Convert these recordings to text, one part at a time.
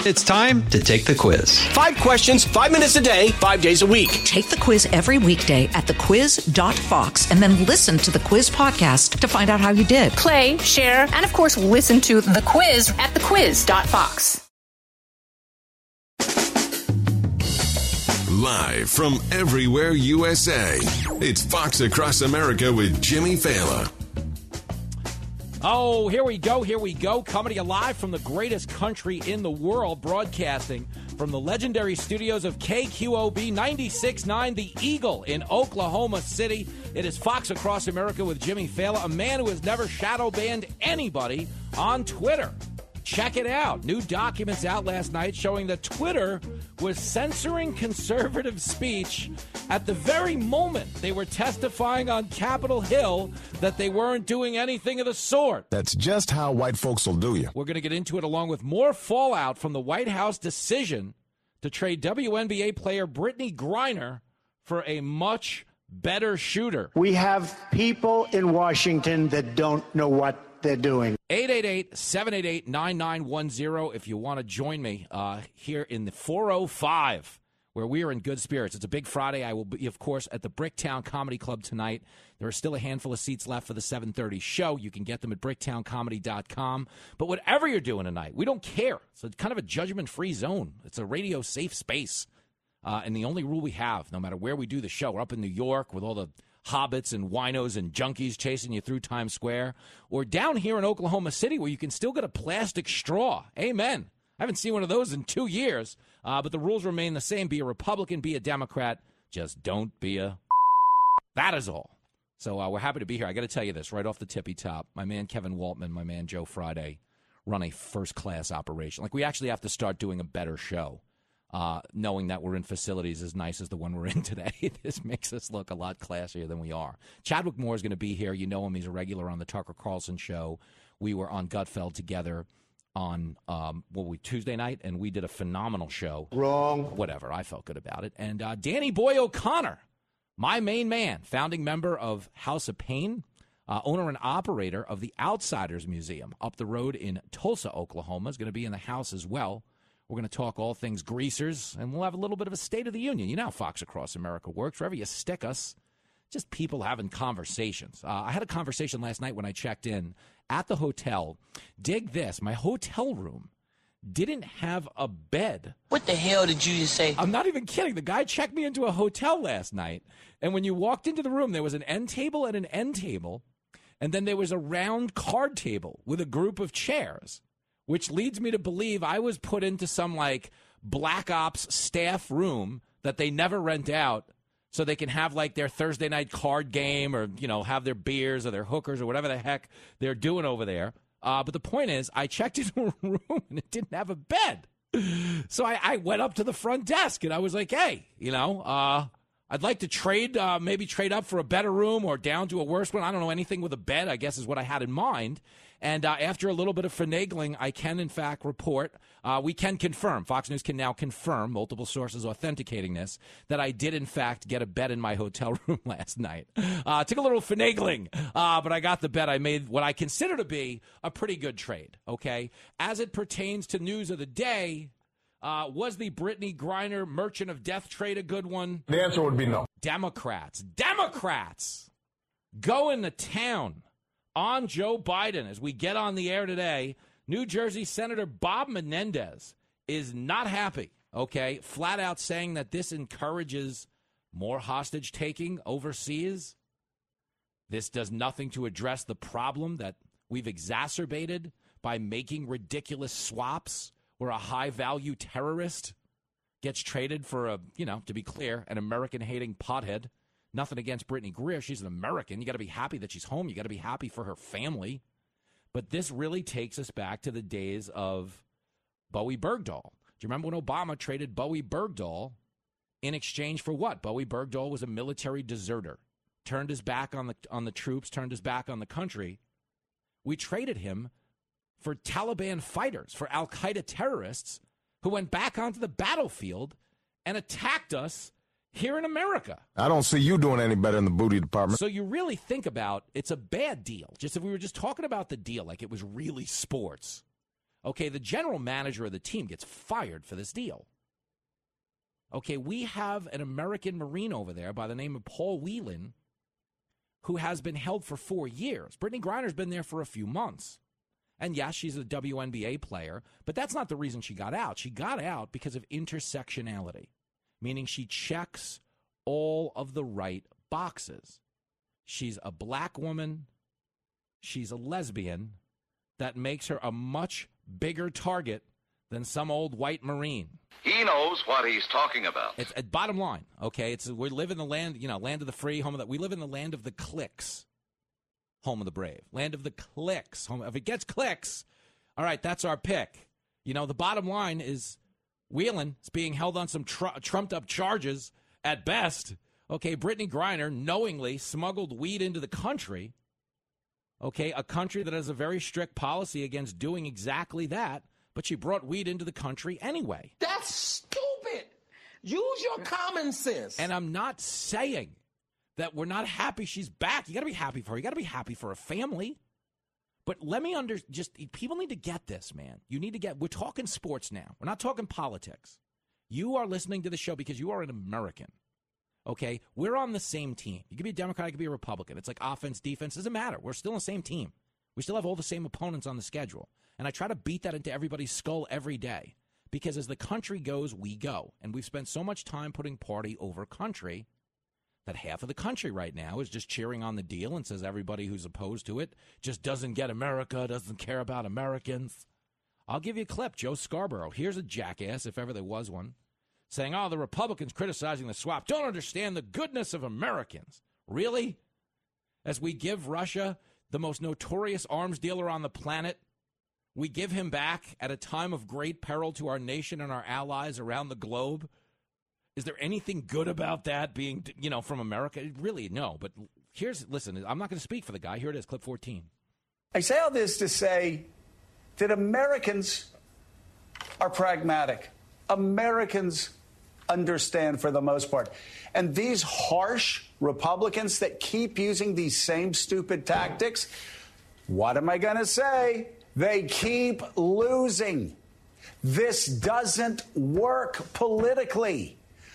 It's time to take the quiz. 5 questions, 5 minutes a day, 5 days a week. Take the quiz every weekday at thequiz.fox and then listen to the quiz podcast to find out how you did. Play, share, and of course, listen to the quiz at thequiz.fox. Live from everywhere USA, it's Fox Across America with Jimmy Fallon. Oh, here we go. Coming to you live from the greatest country in the world, broadcasting from the legendary studios of KQOB 96.9, The Eagle in Oklahoma City. It is Fox Across America with Jimmy Fallon, a man who has never shadow banned anybody on Twitter. Check it out. New documents out last night showing that Twitter was censoring conservative speech at the very moment they were testifying on Capitol Hill that they weren't doing anything of the sort. That's just how white folks will do you. We're going to get into it along with more fallout from the White House decision to trade WNBA player Brittany Griner for a much better shooter. We have people in Washington that don't know what they're doing. 888-788-9910 if you want to join me here in the 405 where we are in good spirits. It's a big Friday. I will be, of course, at the Bricktown Comedy Club tonight. There are still a handful of seats left for the 7:30 show. You can get them at bricktowncomedy.com. But whatever you're doing tonight, we don't care. It's kind of a judgment-free zone. It's a radio safe space. And the only rule we have, no matter where we do the show, we're up in New York with all the hobbits and winos and junkies chasing you through Times Square, or down here in Oklahoma City where you can still get a plastic straw. Amen. I haven't seen one of those in 2 years, but the rules remain the same. Be a Republican, be a Democrat. Just don't be a... That is all. So we're happy to be here. I got to tell you this right off the tippy top. My man Kevin Waltman, my man Joe Friday run a first-class operation. Like, we actually have to start doing a better show. Knowing that we're in facilities as nice as the one we're in today. This makes us look a lot classier than we are. Chadwick Moore is going to be here. You know him. He's a regular on the Tucker Carlson show. We were on Gutfeld together on Tuesday night, and we did a phenomenal show. Wrong. Whatever. I felt good about it. And Danny Boy O'Connor, my main man, founding member of House of Pain, owner and operator of the Outsiders Museum up the road in Tulsa, Oklahoma, is going to be in the house as well. We're going to talk all things greasers, and we'll have a little bit of a State of the Union. You know how Fox Across America works. Wherever you stick us, just people having conversations. I had a conversation last night when I checked in at the hotel. Dig this. My hotel room didn't have a bed. What the hell did you just say? I'm not even kidding. The guy checked me into a hotel last night, and when you walked into the room, there was an end table and an end table, and then there was a round card table with a group of chairs, which leads me to believe I was put into some, like, Black Ops staff room that they never rent out so they can have, like, their Thursday night card game or, you know, have their beers or their hookers or whatever the heck they're doing over there. But the point is, I checked into a room and it didn't have a bed. So I went up to the front desk and I was like, hey, you know, I'd like to trade, maybe trade up for a better room or down to a worse one. I don't know, anything with a bed, I guess, is what I had in mind. And after a little bit of finagling, I can, in fact, report, we can confirm, Fox News can now confirm, multiple sources authenticating this, that I did, in fact, get a bed in my hotel room last night. Took a little finagling, but I got the bed. I made what I consider to be a pretty good trade, okay? As it pertains to news of the day, was the Brittany Griner Merchant of Death trade a good one? The answer would be no. Democrats going to town on Joe Biden as we get on the air today. New Jersey Senator Bob Menendez is not happy, okay? Flat out saying that this encourages more hostage-taking overseas. This does nothing to address the problem that we've exacerbated by making ridiculous swaps where a high-value terrorist gets traded for a, you know, to be clear, an American-hating pothead. Nothing against Brittany Greer. She's an American. You got to be happy that she's home. You got to be happy for her family. But this really takes us back to the days of Bowie Bergdahl. Do you remember when Obama traded Bowie Bergdahl in exchange for what? Bowie Bergdahl was a military deserter, turned his back on the troops, turned his back on the country. We traded him for Taliban fighters, for al-Qaeda terrorists who went back onto the battlefield and attacked us here in America. I don't see you doing any better in the booty department. So you really think about, it's a bad deal. Just if we were just talking about the deal like it was really sports. Okay, the general manager of the team gets fired for this deal. Okay, we have an American Marine over there by the name of Paul Whelan who has been held for 4 years. Brittany Griner's been there for a few months. And yes, she's a WNBA player, but that's not the reason she got out. She got out because of intersectionality, meaning she checks all of the right boxes. She's a black woman. She's a lesbian. That makes her a much bigger target than some old white Marine. He knows what he's talking about. It's bottom line, okay? We live in the land, land of the free, home of the. We live in the land of the clicks, home of the brave, land of the clicks. If it gets clicks, all right, that's our pick. The bottom line is Whelan is being held on some trumped up charges at best. Okay, Brittany Griner knowingly smuggled weed into the country. Okay, a country that has a very strict policy against doing exactly that. But she brought weed into the country anyway. That's stupid. Use your common sense. And I'm not saying that we're not happy she's back. You got to be happy for her. You got to be happy for her family. But let me people need to get this, man. We're talking sports now. We're not talking politics. You are listening to the show because you are an American. Okay? We're on the same team. You could be a Democrat, you could be a Republican. It's like offense, defense. Doesn't matter. We're still on the same team. We still have all the same opponents on the schedule. And I try to beat that into everybody's skull every day because as the country goes, we go. And we've spent so much time putting party over country that half of the country right now is just cheering on the deal and says everybody who's opposed to it just doesn't get America, doesn't care about Americans. I'll give you a clip. Joe Scarborough, here's a jackass, if ever there was one, saying, the Republicans criticizing the swap don't understand the goodness of Americans. Really? As we give Russia, the most notorious arms dealer on the planet, we give him back at a time of great peril to our nation and our allies around the globe. Is there anything good about that being, from America? Really, no. But listen, I'm not going to speak for the guy. Here it is, clip 14. I say all this to say that Americans are pragmatic. Americans understand for the most part. And these harsh Republicans that keep using these same stupid tactics, what am I going to say? They keep losing. This doesn't work politically.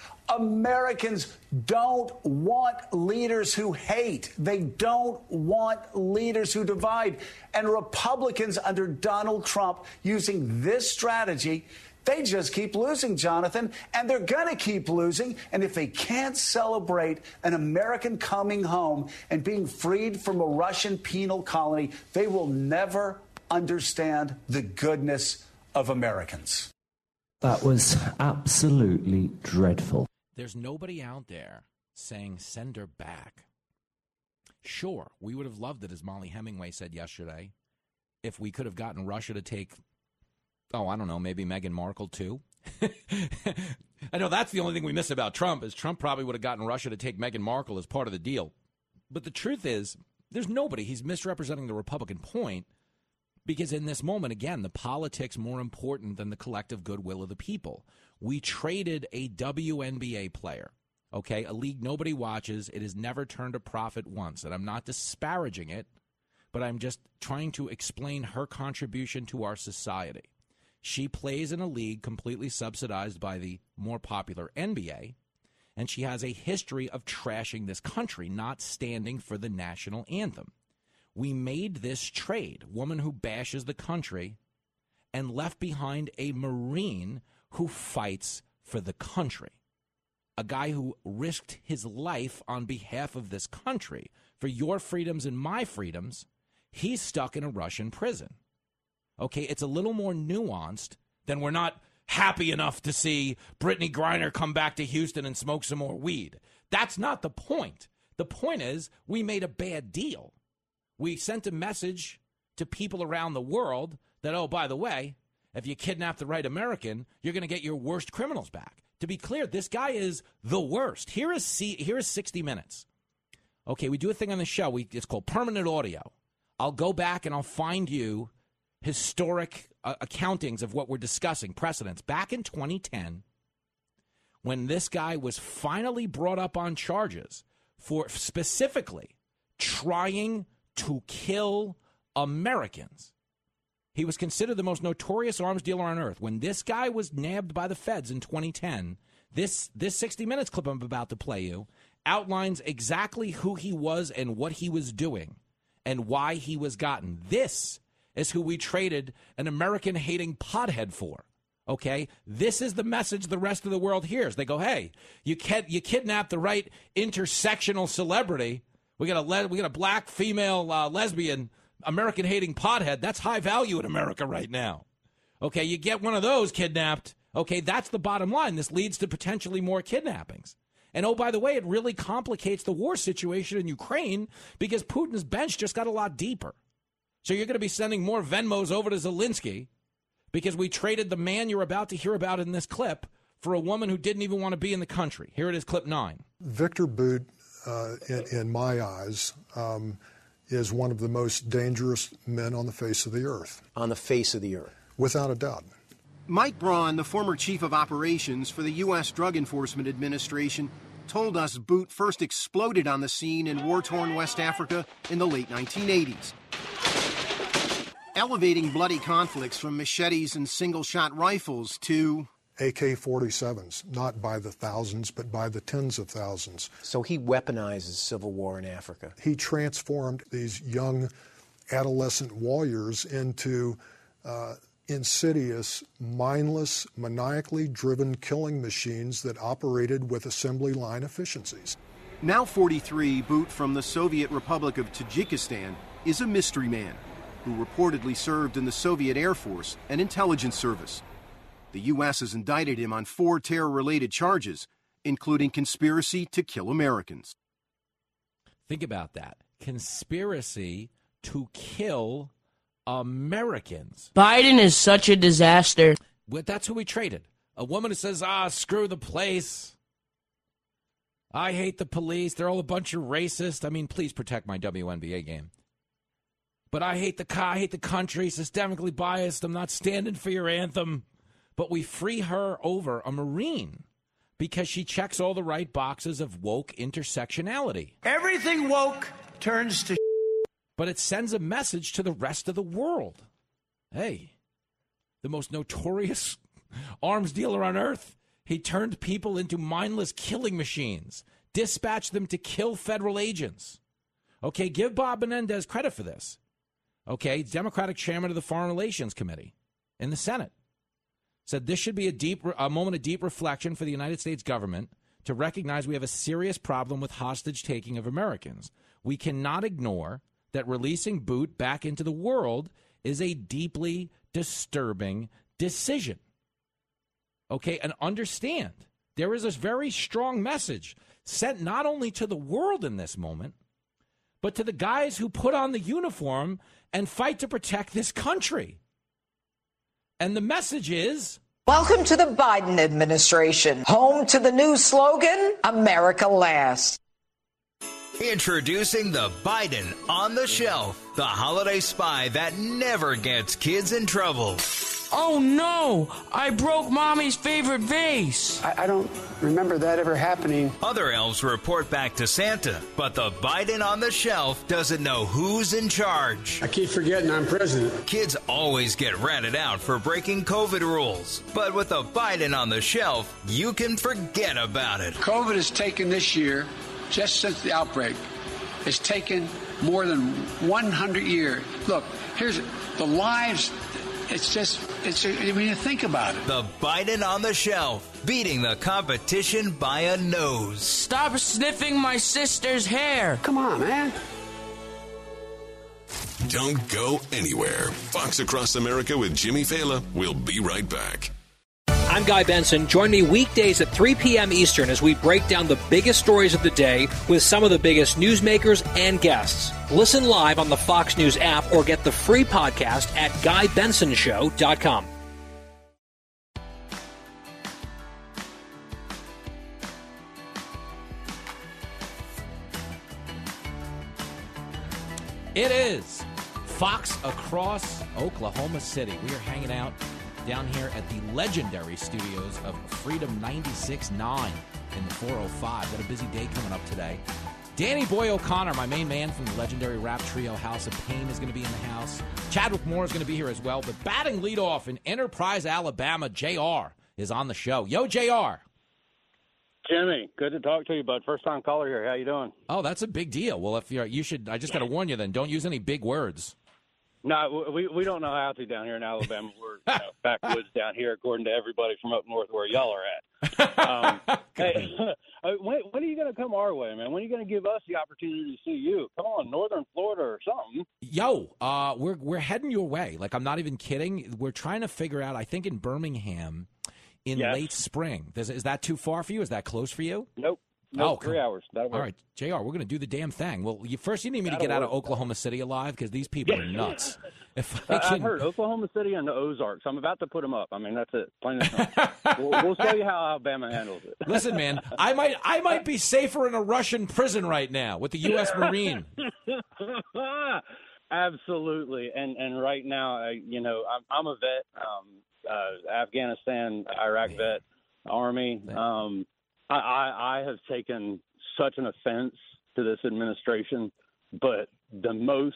Americans don't want leaders who hate. They don't want leaders who divide. And Republicans under Donald Trump using this strategy, they just keep losing, Jonathan, and they're going to keep losing. And if they can't celebrate an American coming home and being freed from a Russian penal colony, they will never understand the goodness of Americans. That was absolutely dreadful. There's nobody out there saying send her back. Sure, we would have loved it, as Molly Hemingway said yesterday, if we could have gotten Russia to take, maybe Meghan Markle too. I know that's the only thing we miss about Trump is Trump probably would have gotten Russia to take Meghan Markle as part of the deal. But the truth is, there's nobody. He's misrepresenting the Republican point because in this moment, again, the politics more important than the collective goodwill of the people. We traded a WNBA player, okay, a league nobody watches. It has never turned a profit once, and I'm not disparaging it, but I'm just trying to explain her contribution to our society. She plays in a league completely subsidized by the more popular NBA, and she has a history of trashing this country, not standing for the national anthem. We made this trade, woman who bashes the country, and left behind a Marine who fights for the country. A guy who risked his life on behalf of this country for your freedoms and my freedoms. He's stuck in a Russian prison. Okay, it's a little more nuanced than we're not happy enough to see Brittany Griner come back to Houston and smoke some more weed. That's not the point. The point is we made a bad deal. We sent a message to people around the world that, oh, by the way, if you kidnap the right American, you're going to get your worst criminals back. To be clear, this guy is the worst. Here is 60 Minutes. Okay, we do a thing on the show. It's called Permanent Audio. I'll go back and I'll find you historic accountings of what we're discussing, precedents. Back in 2010, when this guy was finally brought up on charges for specifically trying to kill Americans, He was considered the most notorious arms dealer on earth. When this guy was nabbed by the feds in 2010, this 60 Minutes clip I'm about to play you outlines exactly who he was and what he was doing and why he was gotten. This is who we traded an American-hating pothead for. Okay? This is the message the rest of the world hears. They go, hey, you kidnapped the right intersectional celebrity. We got a black female lesbian American-hating pothead. That's high value in America right now. Okay, you get one of those kidnapped. Okay, that's the bottom line. This leads to potentially more kidnappings. And, oh, by the way, it really complicates the war situation in Ukraine because Putin's bench just got a lot deeper. So you're going to be sending more Venmos over to Zelensky because we traded the man you're about to hear about in this clip for a woman who didn't even want to be in the country. Here it is, clip 9. Victor Bout, in my eyes, is one of the most dangerous men on the face of the earth. On the face of the earth. Without a doubt. Mike Braun, the former chief of operations for the U.S. Drug Enforcement Administration, told us Bout first exploded on the scene in war-torn West Africa in the late 1980s. Elevating bloody conflicts from machetes and single-shot rifles to AK-47s, not by the thousands, but by the tens of thousands. So he weaponizes civil war in Africa. He transformed these young adolescent warriors into insidious, mindless, maniacally driven killing machines that operated with assembly line efficiencies. Now 43, Bout from the Soviet Republic of Tajikistan is a mystery man who reportedly served in the Soviet Air Force and intelligence service. The U.S. has indicted him on 4 terror-related charges, including conspiracy to kill Americans. Think about that. Conspiracy to kill Americans. Biden is such a disaster. But that's who we traded. A woman who says, screw the place. I hate the police. They're all a bunch of racists. I mean, please protect my WNBA game. But I hate the country, systemically biased. I'm not standing for your anthem. But we free her over, a Marine, because she checks all the right boxes of woke intersectionality. Everything woke turns to But it sends a message to the rest of the world. Hey, the most notorious arms dealer on earth, he turned people into mindless killing machines, dispatched them to kill federal agents. Okay, give Bob Menendez credit for this. Okay, Democratic chairman of the Foreign Relations Committee in the Senate. Said this should be a moment of deep reflection for the United States government to recognize we have a serious problem with hostage-taking of Americans. We cannot ignore that releasing Bout back into the world is a deeply disturbing decision. Okay, and understand, there is a very strong message sent not only to the world in this moment, but to the guys who put on the uniform and fight to protect this country. And the message is, welcome to the Biden administration, home to the new slogan, America Last. Introducing the Biden on the Shelf, the holiday spy that never gets kids in trouble. Oh no, I broke Mommy's favorite vase. I don't remember that ever happening. Other elves report back to Santa, but the Biden on the Shelf doesn't know who's in charge. I keep forgetting I'm president. Kids always get ratted out for breaking COVID rules, but with the Biden on the Shelf, you can forget about it. COVID has taken this year, just since the outbreak, it's taken more than 100 years. Look, here's the lives. When you think about it. The Biden on the Shelf, beating the competition by a nose. Stop sniffing my sister's hair. Come on, man. Don't go anywhere. Fox Across America with Jimmy Fallon. We'll be right back. I'm Guy Benson. Join me weekdays at 3 p.m. Eastern as we break down the biggest stories of the day with some of the biggest newsmakers and guests. Listen live on the Fox News app or get the free podcast at GuyBensonShow.com. It is Fox Across Oklahoma City. We are hanging out down here at the legendary studios of Freedom 96.9 in the 405. Got a busy day coming up today. Danny Boy O'Connor, my main man from the legendary rap trio House of Pain, is going to be in the house. Chadwick Moore is going to be here as well. But batting leadoff in Enterprise, Alabama, JR is on the show. Yo, JR. Jimmy, good to talk to you, bud. First time caller here. How you doing? Oh, that's a big deal. Well, if you should, I just got to warn you then, don't use any big words. No, we don't know how to down here in Alabama. We're backwoods down here, according to everybody from up north where y'all are at. Hey, when are you going to come our way, man? When are you going to give us the opportunity to see you? Come on, Northern Florida or something. Yo, we're heading your way. Like, I'm not even kidding. We're trying to figure out, I think in Birmingham in late spring. Is that too far for you? Is that close for you? Nope. No, 3 hours. That'll work. All right, JR, we're going to do the damn thing. Well, first you need me to get out of Oklahoma City alive because these people are nuts. I've heard Oklahoma City and the Ozarks. I'm about to put them up. I mean, that's it. Plain and simple. We'll show you how Alabama handles it. Listen, man, I might be safer in a Russian prison right now with the U.S. Marine. Absolutely, and right now, I'm a vet, Afghanistan, Iraq vet, Army. I have taken such an offense to this administration, but the most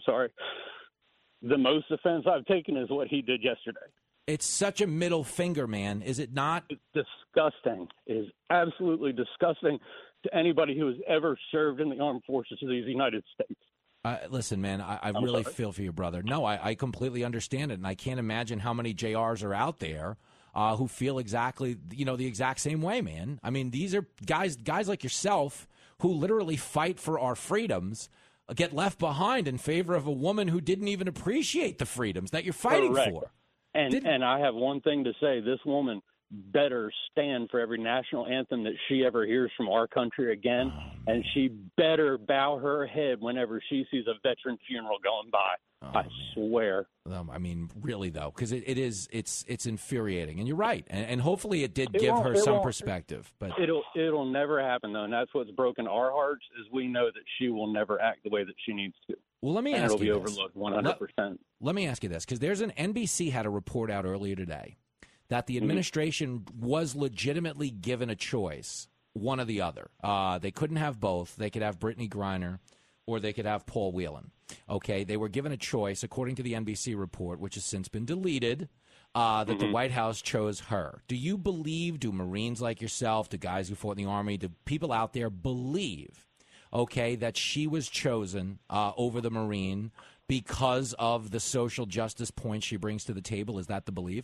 offense I've taken is what he did yesterday. It's such a middle finger, man, is it not? It's disgusting. It is absolutely disgusting to anybody who has ever served in the armed forces of these United States. Listen, man, I really feel for you, brother. No, I completely understand it, and I can't imagine how many JRs are out there who feel exactly, the exact same way, man. I mean, these are guys like yourself who literally fight for our freedoms, get left behind in favor of a woman who didn't even appreciate the freedoms that you're fighting for. And I have one thing to say. This woman better stand for every national anthem that she ever hears from our country again, and she better bow her head whenever she sees a veteran funeral going by. I swear. I mean, really, though, because it's infuriating, and you're right. And hopefully it did give her some perspective. But it'll never happen, though, and that's what's broken our hearts is we know that she will never act the way that she needs to. Well, let me ask you this. It'll be overlooked 100%. Let me ask you this, because there's an NBC had a report out earlier today that the administration was legitimately given a choice, one or the other. They couldn't have both. They could have Brittany Griner or they could have Paul Whelan. Okay, they were given a choice, according to the NBC report, which has since been deleted, that the White House chose her. Do you believe, do Marines like yourself, do guys who fought in the Army, do people out there believe, that she was chosen over the Marine because of the social justice point she brings to the table? Is that the belief?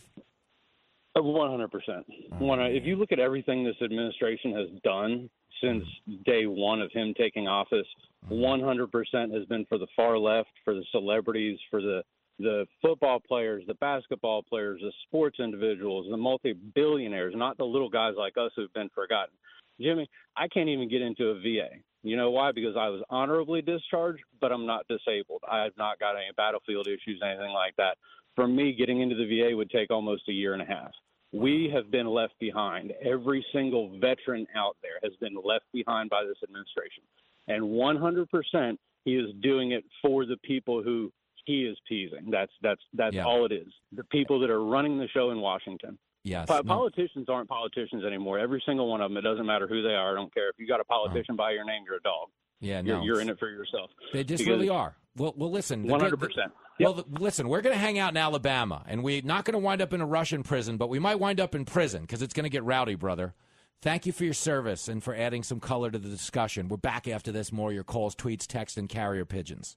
100%. If you look at everything this administration has done since day one of him taking office, 100% has been for the far left, for the celebrities, for the football players, the basketball players, the sports individuals, the multi-billionaires, not the little guys like us who've been forgotten. Jimmy, I can't even get into a VA. You know why? Because I was honorably discharged, but I'm not disabled. I have not got any battlefield issues, anything like that. For me, getting into the VA would take almost a year and a half. We have been left behind. Every single veteran out there has been left behind by this administration. And 100%, he is doing it for the people who he is teasing. That's all it is. The people that are running the show in Washington. Yes. Politicians aren't politicians anymore. Every single one of them. It doesn't matter who they are. I don't care. If you got a politician by your name, you're a dog. Yeah, you're in it for yourself. They just really are. Well, listen. 100%. Well, listen, we're going to hang out in Alabama, and we're not going to wind up in a Russian prison, but we might wind up in prison because it's going to get rowdy, brother. Thank you for your service and for adding some color to the discussion. We're back after this. More of your calls, tweets, texts, and carrier pigeons.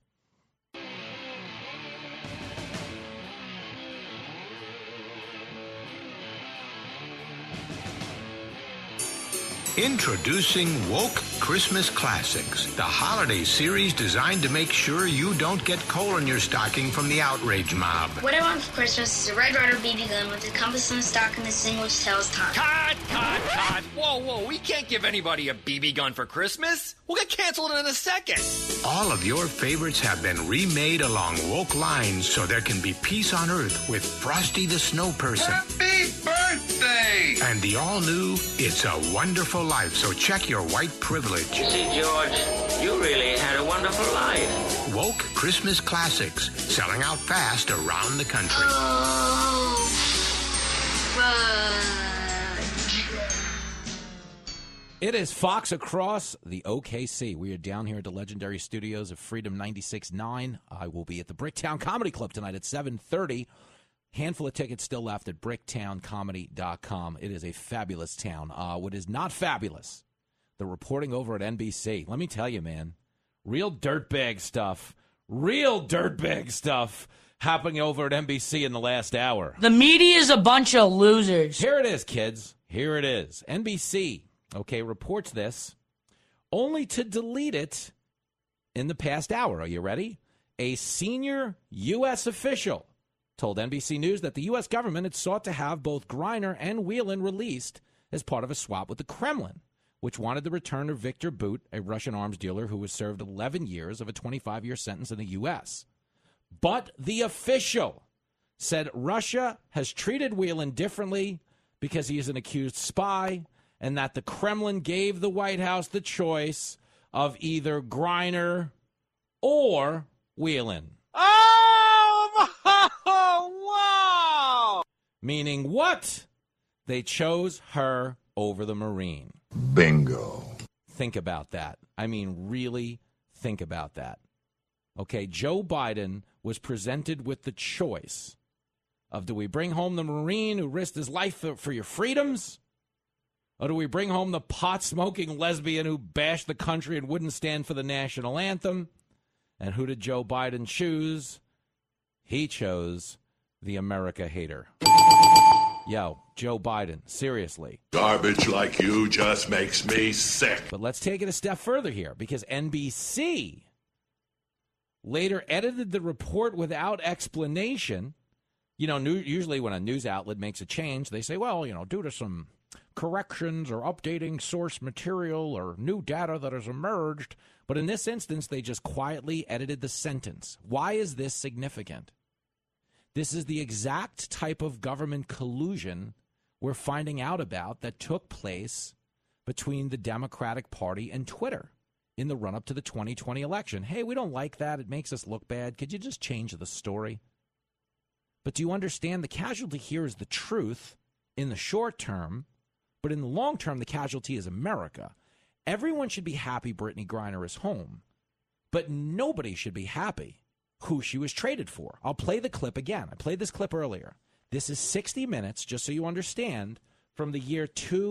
Introducing Woke Christmas Classics, the holiday series designed to make sure you don't get coal in your stocking from the outrage mob. What I want for Christmas is a Red Ryder BB gun with a compass in the stock and this thing which tells time. Cut! Whoa, we can't give anybody a BB gun for Christmas. We'll get canceled in a second. All of your favorites have been remade along woke lines so there can be peace on Earth with Frosty the Snow Person. Happy birthday! And the all-new It's a Wonderful Life, so check your white privilege. You see, George, you really had a wonderful life. Woke Christmas Classics, selling out fast around the country. Oh, fudge. It is Fox across the OKC. We are down here at the legendary studios of Freedom 96.9. I will be at the Bricktown Comedy Club tonight at 7:30. Handful of tickets still left at bricktowncomedy.com. It is a fabulous town. What is not fabulous, the reporting over at NBC. Let me tell you, man, real dirtbag stuff happening over at NBC in the last hour. The media is a bunch of losers. Here it is, kids. Here it is. NBC, reports this, only to delete it in the past hour. Are you ready? A senior U.S. official told NBC News that the U.S. government had sought to have both Griner and Whelan released as part of a swap with the Kremlin, which wanted the return of Victor Bout, a Russian arms dealer who was served 11 years of a 25-year sentence in the U.S. But the official said Russia has treated Whelan differently because he is an accused spy, and that the Kremlin gave the White House the choice of either Griner or Whelan. Oh, wow! Meaning what? They chose her over the Marine. Bingo. Think about that. I mean, really think about that. Okay, Joe Biden was presented with the choice of, do we bring home the Marine who risked his life for your freedoms? Or do we bring home the pot-smoking lesbian who bashed the country and wouldn't stand for the national anthem? And who did Joe Biden choose? He chose the America hater. Yo, Joe Biden, seriously. Garbage like you just makes me sick. But let's take it a step further here, because NBC later edited the report without explanation. You know, usually when a news outlet makes a change, they say, well, due to some corrections or updating source material or new data that has emerged. But in this instance, they just quietly edited the sentence. Why is this significant? This is the exact type of government collusion we're finding out about that took place between the Democratic Party and Twitter in the run-up to the 2020 election. Hey, we don't like that. It makes us look bad. Could you just change the story? But do you understand the casualty here is the truth in the short term, but in the long term, the casualty is America. Everyone should be happy Brittany Griner is home, but nobody should be happy who she was traded for. I'll play the clip again. I played this clip earlier. This is 60 Minutes, just so you understand, from the year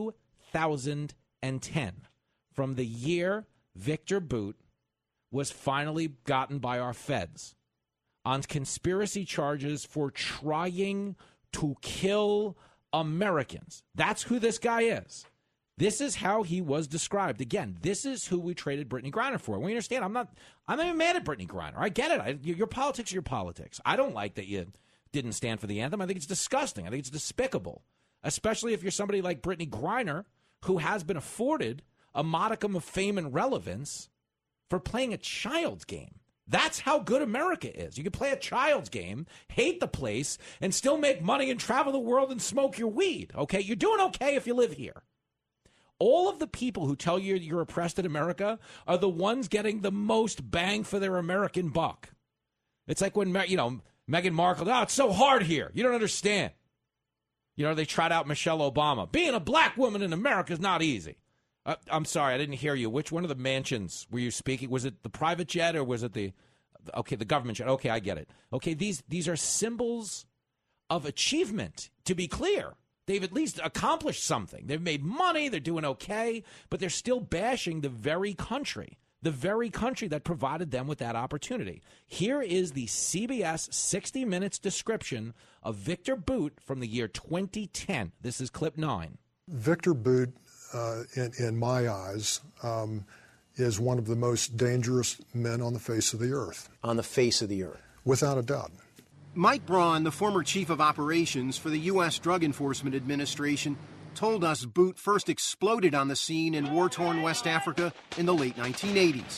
2010, from the year Victor Bout was finally gotten by our feds on conspiracy charges for trying to kill Americans. That's who this guy is. This is how he was described. Again, this is who we traded Brittany Griner for. We understand. I'm not even mad at Brittany Griner. I get it. Your politics are your politics. I don't like that you didn't stand for the anthem. I think it's disgusting. I think it's despicable, especially if you're somebody like Brittany Griner, who has been afforded a modicum of fame and relevance for playing a child's game. That's how good America is. You can play a child's game, hate the place, and still make money and travel the world and smoke your weed. Okay, you're doing okay if you live here. All of the people who tell you you're oppressed in America are the ones getting the most bang for their American buck. It's like when, Meghan Markle, it's so hard here. You don't understand. They tried out Michelle Obama. Being a black woman in America is not easy. I'm sorry, I didn't hear you. Which one of the mansions were you speaking? Was it the private jet or was it the government jet? Okay, I get it. Okay, these are symbols of achievement, to be clear. They've at least accomplished something. They've made money, they're doing okay, but they're still bashing the very country that provided them with that opportunity. Here is the CBS 60 Minutes description of Victor Bout from the year 2010. This is clip 9. Victor Bout, in my eyes, is one of the most dangerous men on the face of the earth. On the face of the earth. Without a doubt. Mike Braun, the former chief of operations for the U.S. Drug Enforcement Administration, told us Bout first exploded on the scene in war-torn West Africa in the late 1980s.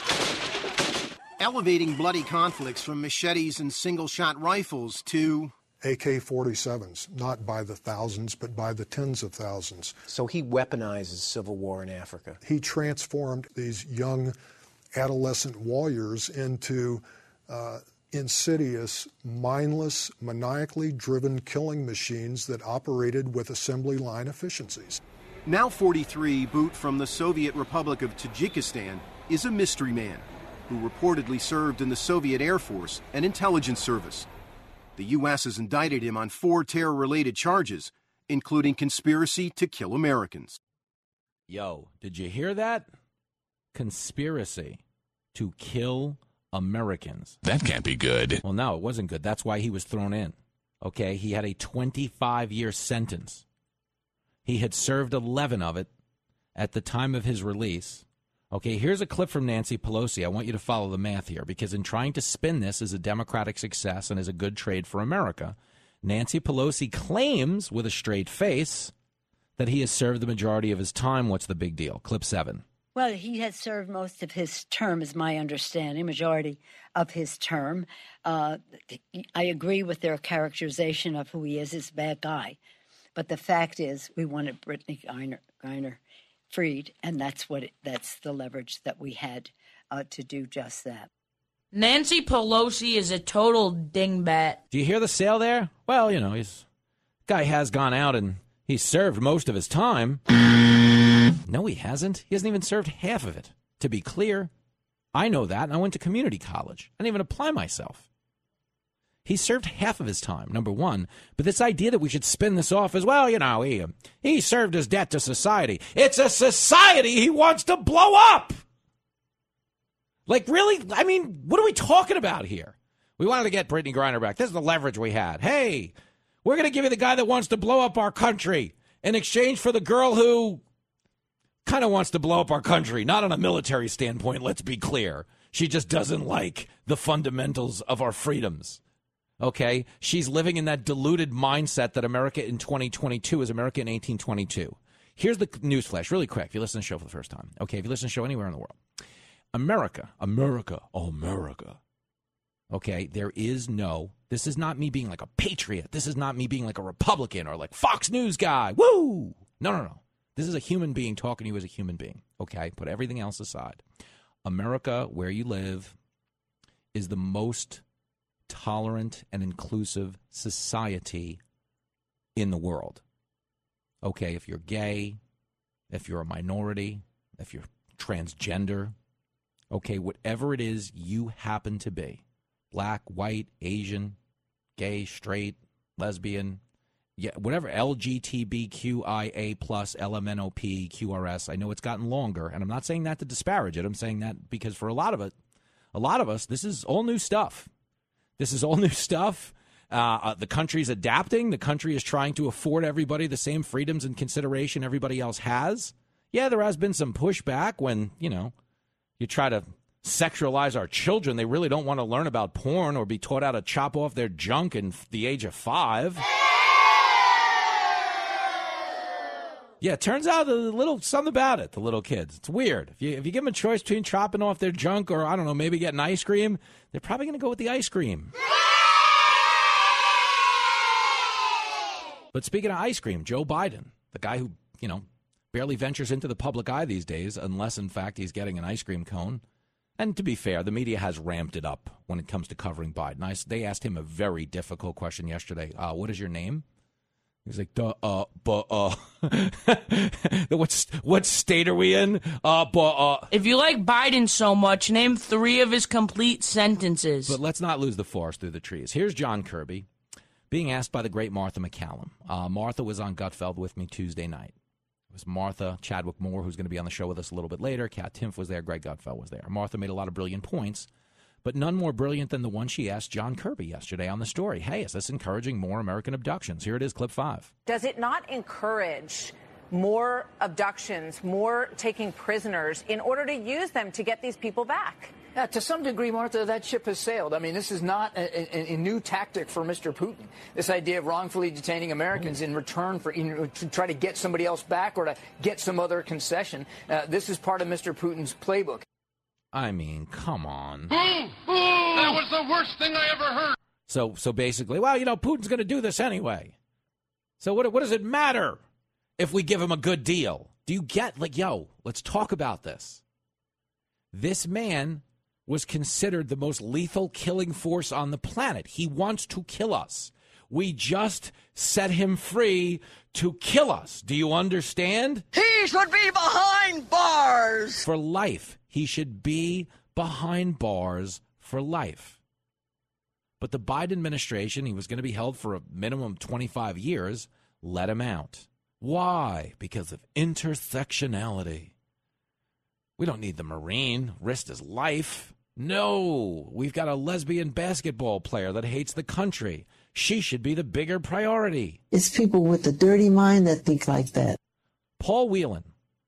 Elevating bloody conflicts from machetes and single-shot rifles to AK-47s, not by the thousands, but by the tens of thousands. So he weaponizes civil war in Africa. He transformed these young adolescent warriors into insidious, mindless, maniacally driven killing machines that operated with assembly line efficiencies. Now 43, Bout from the Soviet Republic of Tajikistan is a mystery man who reportedly served in the Soviet Air Force and Intelligence Service. The U.S. has indicted him on 4 terror-related charges, including conspiracy to kill Americans. Yo, did you hear that? Conspiracy to kill Americans. That can't be good. Well, no, it wasn't good. That's why he was thrown in. Okay, he had a 25-year sentence. He had served 11 of it at the time of his release. Okay, here's a clip from Nancy Pelosi. I want you to follow the math here, because in trying to spin this as a Democratic success and as a good trade for America, Nancy Pelosi claims with a straight face that he has served the majority of his time. What's the big deal? Clip 7. Well, he has served most of his term, is my understanding, majority of his term. I agree with their characterization of who he is. He's a bad guy. But the fact is, we wanted Brittany Griner freed, and that's the leverage that we had to do just that. Nancy Pelosi is a total dingbat. Do you hear the sale there? Well, you know, guy has gone out and he's served most of his time. No, he hasn't. He hasn't even served half of it. To be clear, I know that, and I went to community college. I didn't even apply myself. He served half of his time, number one. But this idea that we should spin this off as, well, you know, he served his debt to society. It's a society he wants to blow up. Like, really? I mean, what are we talking about here? We wanted to get Brittany Griner back. This is the leverage we had. Hey, we're going to give you the guy that wants to blow up our country in exchange for the girl who kind of wants to blow up our country. Not on a military standpoint, let's be clear. She just doesn't like the fundamentals of our freedoms. Okay? She's living in that deluded mindset that America in 2022 is America in 1822. Here's the newsflash, really quick, if you listen to the show for the first time. Okay, if you listen to the show anywhere in the world. America. Okay, there is no, this is not me being like a patriot. This is not me being like a Republican or like Fox News guy. Woo! No. This is a human being talking to you as a human being. Okay, put everything else aside. America, where you live, is the most tolerant and inclusive society in the world. Okay, if you're gay, if you're a minority, if you're transgender, okay, whatever it is you happen to be, black, white, Asian, gay, straight, lesbian, yeah, whatever, LGBTQIA+, LMNOP, QRS, I know it's gotten longer, and I'm not saying that to disparage it. I'm saying that because for a lot of us, this is all new stuff. This is all new stuff. The country's adapting. The country is trying to afford everybody the same freedoms and consideration everybody else has. Yeah, there has been some pushback when, you know, you try to sexualize our children. They really don't want to learn about porn or be taught how to chop off their junk in the age of 5. Yeah, it turns out a little something about it, the little kids. It's weird. If you give them a choice between chopping off their junk or, I don't know, maybe getting ice cream, they're probably going to go with the ice cream. But speaking of ice cream, Joe Biden, the guy who, you know, barely ventures into the public eye these days, unless, in fact, he's getting an ice cream cone. And to be fair, the media has ramped it up when it comes to covering Biden. They asked him a very difficult question yesterday. What is your name? He's like, what state are we in? If you like Biden so much, name 3 of his complete sentences. But let's not lose the forest through the trees. Here's John Kirby being asked by the great Martha McCallum. Martha was on Gutfeld with me Tuesday night. It was Martha, Chadwick Moore, who's going to be on the show with us a little bit later. Kat Timpf was there. Greg Gutfeld was there. Martha made a lot of brilliant points, but none more brilliant than the one she asked John Kirby yesterday on the story. Hey, is this encouraging more American abductions? Here it is, clip 5. Does it not encourage more abductions, more taking prisoners in order to use them to get these people back? Yeah, to some degree, Martha, that ship has sailed. I mean, this is not a new tactic for Mr. Putin. This idea of wrongfully detaining Americans in return for to try to get somebody else back or to get some other concession. This is part of Mr. Putin's playbook. I mean, come on. Boom! Boom! That was the worst thing I ever heard. So basically, well, you know, Putin's going to do this anyway. So what does it matter if we give him a good deal? Do you get, like, yo, let's talk about this. This man was considered the most lethal killing force on the planet. He wants to kill us. We just set him free to kill us. Do you understand? He should be behind bars. For life. He should be behind bars for life. But the Biden administration, he was going to be held for a minimum of 25 years, let him out. Why? Because of intersectionality. We don't need the Marine, risked his life. No, we've got a lesbian basketball player that hates the country. She should be the bigger priority. It's people with a dirty mind that think like that. Paul Whelan,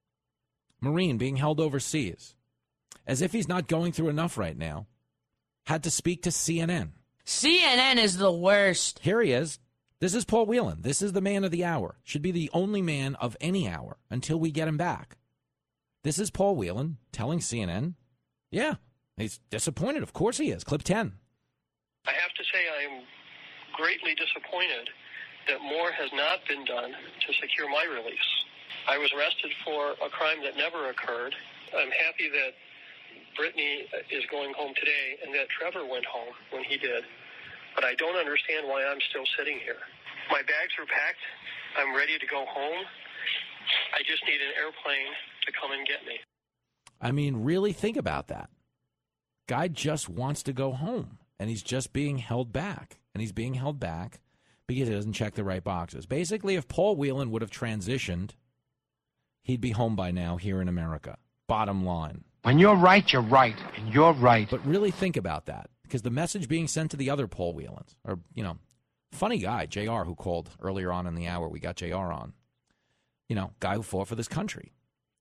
Marine being held overseas, as if he's not going through enough right now, had to speak to CNN. CNN is the worst. Here he is. This is Paul Whelan. This is the man of the hour. Should be the only man of any hour until we get him back. This is Paul Whelan telling CNN, yeah, he's disappointed. Of course he is. Clip 10. I have to say I'm greatly disappointed that more has not been done to secure my release. I was arrested for a crime that never occurred. I'm happy that Brittany is going home today and that Trevor went home when he did. But I don't understand why I'm still sitting here. My bags are packed. I'm ready to go home. I just need an airplane to come and get me. I mean, really think about that. Guy just wants to go home, and he's just being held back. And he's being held back because he doesn't check the right boxes. Basically, if Paul Whelan would have transitioned, he'd be home by now here in America. Bottom line. When you're right, and you're right. But really think about that, because the message being sent to the other Paul Whelans, or, funny guy, JR, who called earlier on in the hour, we got JR on, guy who fought for this country.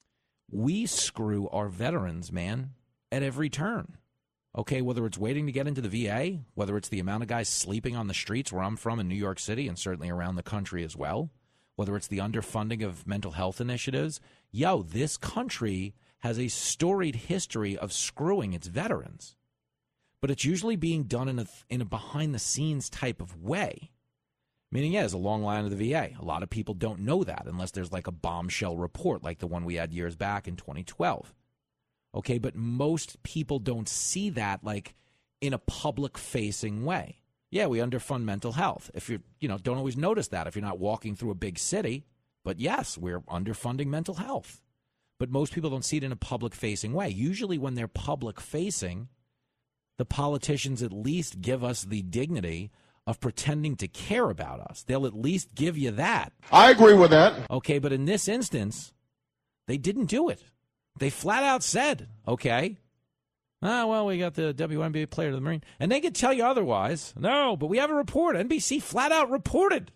We screw our veterans, man, at every turn. Okay, whether it's waiting to get into the VA, whether it's the amount of guys sleeping on the streets where I'm from in New York City and certainly around the country as well, whether it's the underfunding of mental health initiatives, this country has a storied history of screwing its veterans. But it's usually being done in a behind-the-scenes type of way. Meaning, there's a long line of the VA. A lot of people don't know that unless there's like a bombshell report like the one we had years back in 2012. Okay, but most people don't see that like in a public-facing way. Yeah, we underfund mental health. If you don't always notice that if you're not walking through a big city. But yes, we're underfunding mental health. But most people don't see it in a public-facing way. Usually when they're public-facing, the politicians at least give us the dignity of pretending to care about us. They'll at least give you that. I agree with that. Okay, but in this instance, they didn't do it. They flat out said, okay, we got the WNBA player of the Marine. And they could tell you otherwise. No, but we have a report. NBC flat out reported.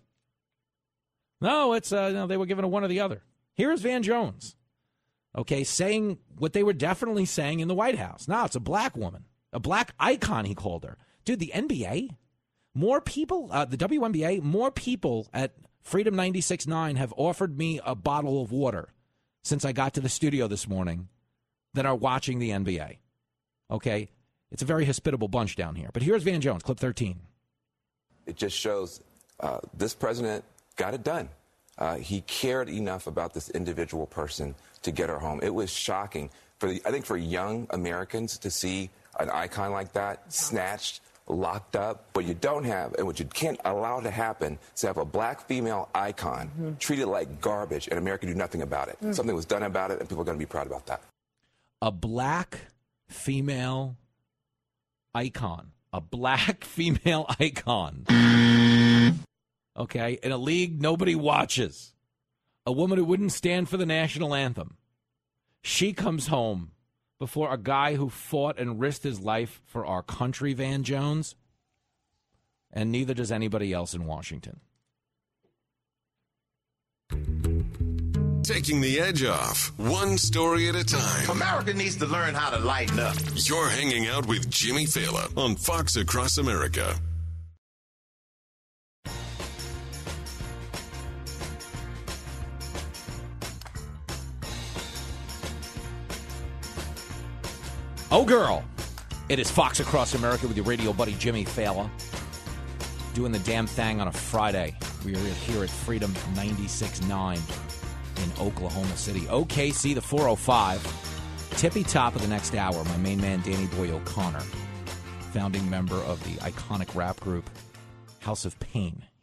No, it's they were given a one or the other. Here's Van Jones. Okay, saying what they were definitely saying in the White House. No, it's a black woman. A black icon, he called her. Dude, the NBA, more people, the WNBA, more people at Freedom 96.9 have offered me a bottle of water since I got to the studio this morning than are watching the NBA. Okay? It's a very hospitable bunch down here. But here's Van Jones, clip 13. It just shows this president got it done. He cared enough about this individual person to get her home. It was shocking I think for young Americans to see an icon like that snatched, locked up. What you don't have and what you can't allow to happen is to have a black female icon treated like garbage and America do nothing about it. Something was done about it and people are going to be proud about that. A black female icon. A black female icon. Okay, in a league nobody watches. A woman who wouldn't stand for the national anthem. She comes home before a guy who fought and risked his life for our country, Van Jones, and neither does anybody else in Washington. Taking the edge off, one story at a time. America needs to learn how to lighten up. You're hanging out with Jimmy Fallon on Fox Across America. Oh, girl. It is Fox Across America with your radio buddy, Jimmy Fallon. Doing the damn thing on a Friday. We are here at Freedom 96.9 in Oklahoma City. OKC, the 405. Tippy top of the next hour, my main man, Danny Boy O'Connor, founding member of the iconic rap group House of Pain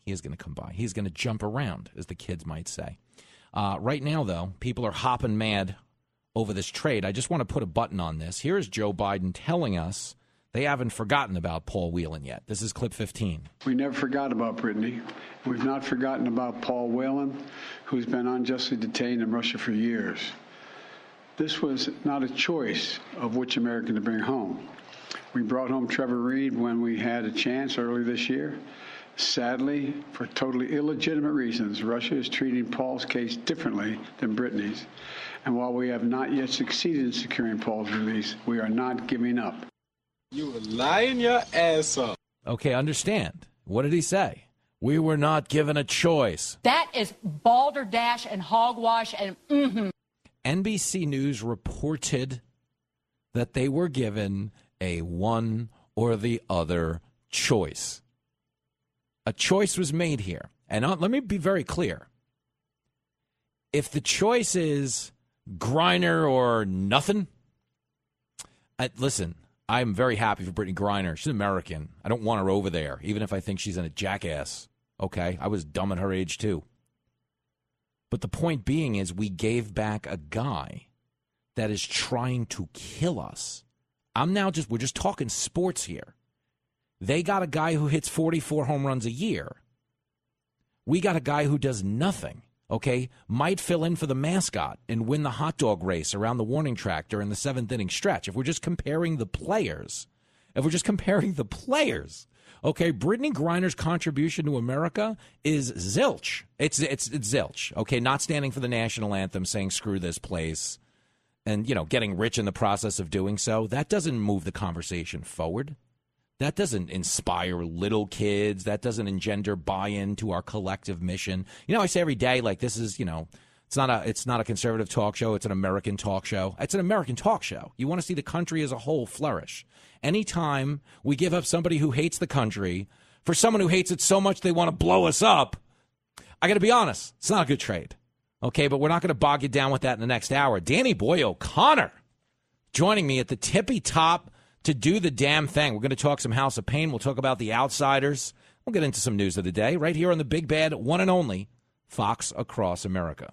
He is going to come by. He's going to jump around, as the kids might say. Right now, though, people are hopping mad over this trade. I just want to put a button on this. Here is Joe Biden telling us they haven't forgotten about Paul Whelan yet. This is clip 15. We never forgot about Brittany. We've not forgotten about Paul Whelan, who's been unjustly detained in Russia for years. This was not a choice of which American to bring home. We brought home Trevor Reed when we had a chance early this year. Sadly, for totally illegitimate reasons, Russia is treating Paul's case differently than Brittany's. And while we have not yet succeeded in securing Paul's release, we are not giving up. You were lying your ass off. Okay, understand. What did he say? We were not given a choice. That is balderdash and hogwash and NBC News reported that they were given a one or the other choice. A choice was made here. And let me be very clear. If the choice is Griner or nothing, listen, I'm very happy for Brittany Griner. She's American. I don't want her over there, even if I think she's a jackass. Okay, I was dumb at her age, too. But the point being is we gave back a guy that is trying to kill us. We're just talking sports here. They got a guy who hits 44 home runs a year. We got a guy who does nothing, okay? Might fill in for the mascot and win the hot dog race around the warning track during the seventh inning stretch. If we're just comparing the players, okay, Brittany Griner's contribution to America is zilch. It's zilch, okay? Not standing for the national anthem, saying screw this place, and, getting rich in the process of doing so. That doesn't move the conversation forward. That doesn't inspire little kids. That doesn't engender buy-in to our collective mission. I say every day, this is, it's not a conservative talk show. It's an American talk show. It's an American talk show. You want to see the country as a whole flourish. Anytime we give up somebody who hates the country for someone who hates it so much they want to blow us up, I got to be honest, it's not a good trade. Okay, but we're not going to bog you down with that in the next hour. Danny Boy O'Connor joining me at the tippy top to do the damn thing. We're going to talk some House of Pain. We'll talk about the Outsiders. We'll get into some news of the day right here on the big bad one and only Fox Across America.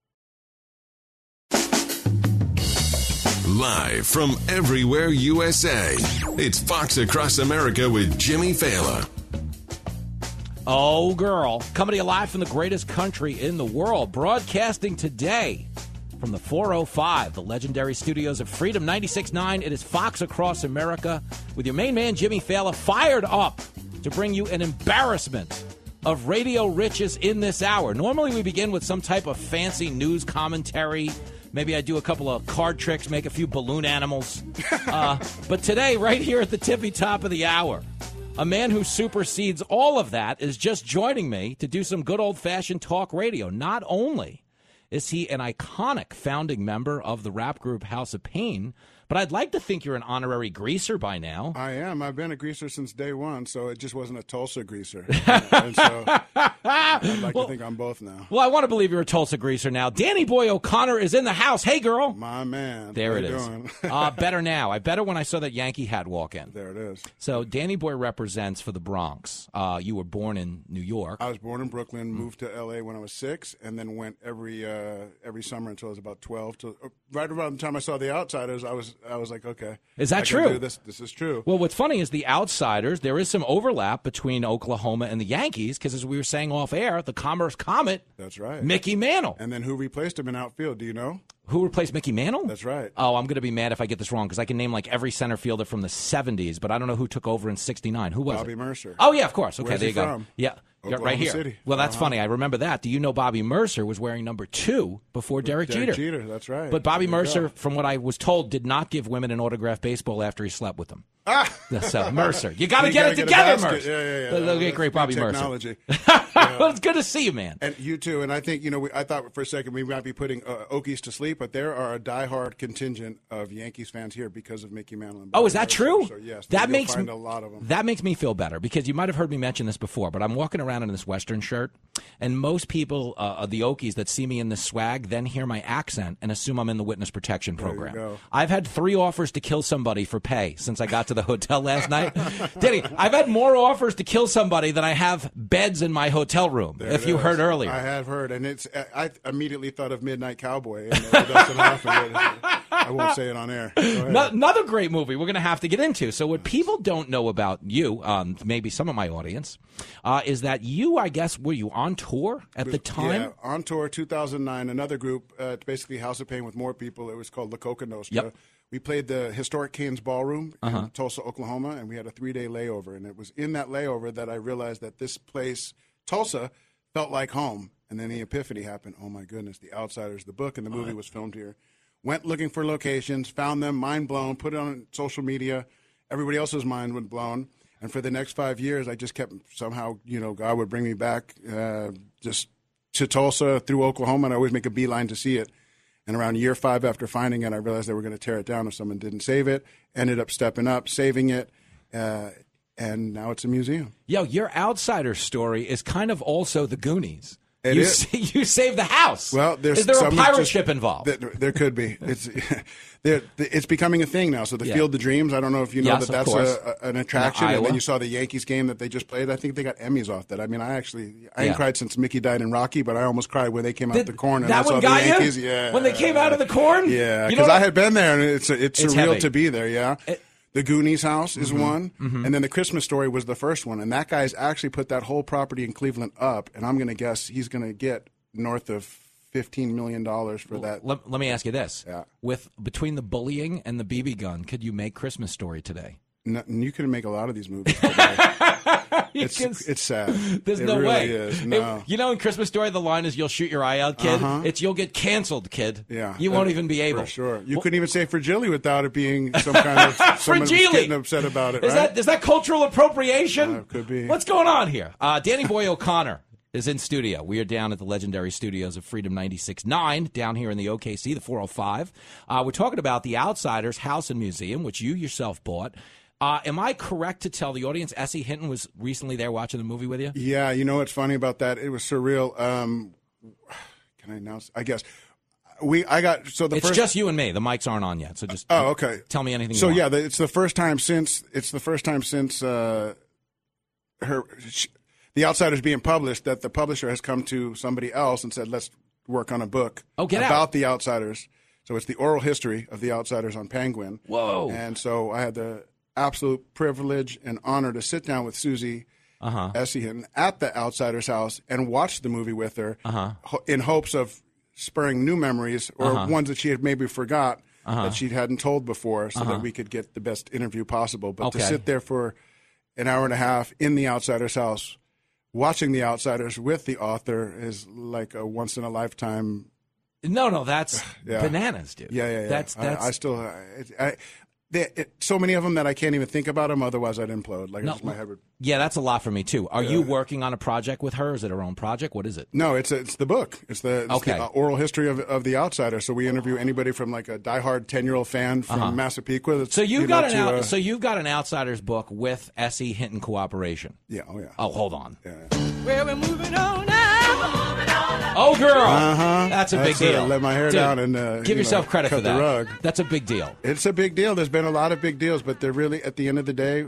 Live from everywhere USA, it's Fox Across America with Jimmy Fallon. Oh, girl. Coming to you live from the greatest country in the world. Broadcasting today from the 405, the legendary studios of Freedom 96.9. It is Fox Across America with your main man, Jimmy Fallon, fired up to bring you an embarrassment of radio riches in this hour. Normally we begin with some type of fancy news commentary. Maybe I do a couple of card tricks, make a few balloon animals. But today, right here at the tippy top of the hour, a man who supersedes all of that is just joining me to do some good old-fashioned talk radio. Not only is he an iconic founding member of the rap group House of Pain, but I'd like to think you're an honorary greaser by now. I am. I've been a greaser since day one, so it just wasn't a Tulsa greaser. And so I'd like to think I'm both now. Well, I want to believe you're a Tulsa greaser now. Danny Boy O'Connor is in the house. Hey, girl. My man. There it is. Better now. I better when I saw that Yankee hat walk in. There it is. So Danny Boy represents for the Bronx. You were born in New York. I was born in Brooklyn, moved to L.A. when I was 6, and then went every summer until I was about 12. Right around the time I saw The Outsiders, I was like, okay. Is that true? true? This is true. Well, what's funny is The Outsiders, there is some overlap between Oklahoma and the Yankees, because as we were saying off air, the Commerce Comet. That's right. Mickey Mantle. And then who replaced him in outfield? Do you know? Who replaced Mickey Mantle? That's right. Oh, I'm going to be mad if I get this wrong, because I can name every center fielder from the 70s, but I don't know who took over in 69. Who was Bobby it? Mercer. Oh, yeah, of course. Okay, Where's there you he go. from? Yeah. Oklahoma right here. City. Well, that's funny. I remember that. Do you know Bobby Mercer was wearing number 2 before Derek Jeter? Derek Jeter, that's right. But Bobby There you Mercer, go. from what I was told, did not give women an autographed baseball after he slept with them. So, Mercer. You got to get it together, Mercer. Yeah. Okay, great, Bobby technology. Mercer. Well, it's good to see you, man. And you too. And I think, I thought for a second we might be putting Okies to sleep, but there are a diehard contingent of Yankees fans here because of Mickey Mantle. And Oh, is that Mercer. true? So, yes, that you'll makes find me, a lot of them. That makes me feel better, because you might have heard me mention this before, but I'm walking around in this Western shirt, and most people, the Okies that see me in this swag, then hear my accent and assume I'm in the witness protection program. There you go. I've had 3 offers to kill somebody for pay since I got to the hotel last night. Danny, I've had more offers to kill somebody than I have beds in my hotel room, if you heard earlier. I have heard, and I immediately thought of Midnight Cowboy. And that's what happened. I won't say it on air. Another great movie we're going to have to get into. So what people don't know about you, maybe some of my audience, is that you, I guess, were you on tour at the time? Yeah, on tour, 2009. Another group, basically House of Pain with more people. It was called La Coca Nostra. Yep. We played the historic Cain's Ballroom in Tulsa, Oklahoma, and we had a 3-day layover. And it was in that layover that I realized that this place, Tulsa, felt like home. And then the epiphany happened. Oh, my goodness, The Outsiders, the book and the movie was filmed here. Went looking for locations, found them, mind blown, put it on social media. Everybody else's mind was blown. And for the next 5 years, I just kept somehow, God would bring me back just to Tulsa through Oklahoma, and I always make a beeline to see it. And around year 5 after finding it, I realized they were going to tear it down if someone didn't save it. Ended up stepping up, saving it, and now it's a museum. Yo, your outsider story is kind of also the Goonies. You saved the house. Well, is there a pirate ship involved? There could be. It's becoming a thing now. So the Field of Dreams, I don't know if you know that's an attraction. And then you saw the Yankees game that they just played. I think they got Emmys off that. I mean, I ain't cried since Mickey died in Rocky, but I almost cried when they came out the corn. And that one got the Yankees. you? Yeah. When they came out of the corn? Yeah, because I had been there, and it's surreal heavy to be there, yeah. The Goonies house is one, and then The Christmas Story was the first one. And that guy's actually put that whole property in Cleveland up, and I'm going to guess he's going to get north of $15 million for that. Let me ask you this. Yeah. Between the bullying and the BB gun, could you make Christmas Story today? No, you couldn't make a lot of these movies today. It's sad. There's no way. Is. No. In Christmas Story, the line is, "You'll shoot your eye out, kid." It's, "You'll get canceled, kid." Yeah. You won't even be able. For sure. You couldn't even say fragile without it being some kind of someone getting upset about it, right? Is that cultural appropriation? Could be. What's going on here? Danny Boy O'Connor is in studio. We are down at the legendary studios of Freedom 96.9 down here in the OKC, the 405. We're talking about The Outsiders House and Museum, which you yourself bought. Am I correct to tell the audience S.E. Hinton was recently there watching the movie with you? Yeah, you know what's funny about that? It was surreal. Can I announce? I guess. It's just you and me. The mics aren't on yet, so just okay. Tell me anything. So you want. it's the first time since The Outsiders being published that the publisher has come to somebody else and said, "Let's work on a book about The Outsiders." So it's the oral history of The Outsiders on Penguin. Whoa! And so I had the absolute privilege and honor to sit down with Susie S.E. Hinton at the Outsiders house and watch the movie with her in hopes of spurring new memories or ones that she had maybe forgot that she hadn't told before so that we could get the best interview possible. But to sit there for an hour and a half in the Outsiders house watching The Outsiders with the author is like a once-in-a-lifetime. No, that's bananas, dude. Yeah. That's. I still. So many of them that I can't even think about them. Otherwise, I'd implode. My head would. Yeah, that's a lot for me too. Are you working on a project with her? Is it her own project? What is it? No, it's the book. It's the oral history of The Outsider. So we interview anybody from like a diehard 10-year-old fan from Massapequa. So you've got an Outsiders book with S.E. Hinton cooperation. Yeah. Oh yeah. Oh, hold on. Yeah. Well, we're moving on now. Oh, girl. That's a big deal. Let my hair down and give yourself credit for that. The rug. That's a big deal. It's a big deal. There's been a lot of big deals, but they're really at the end of the day,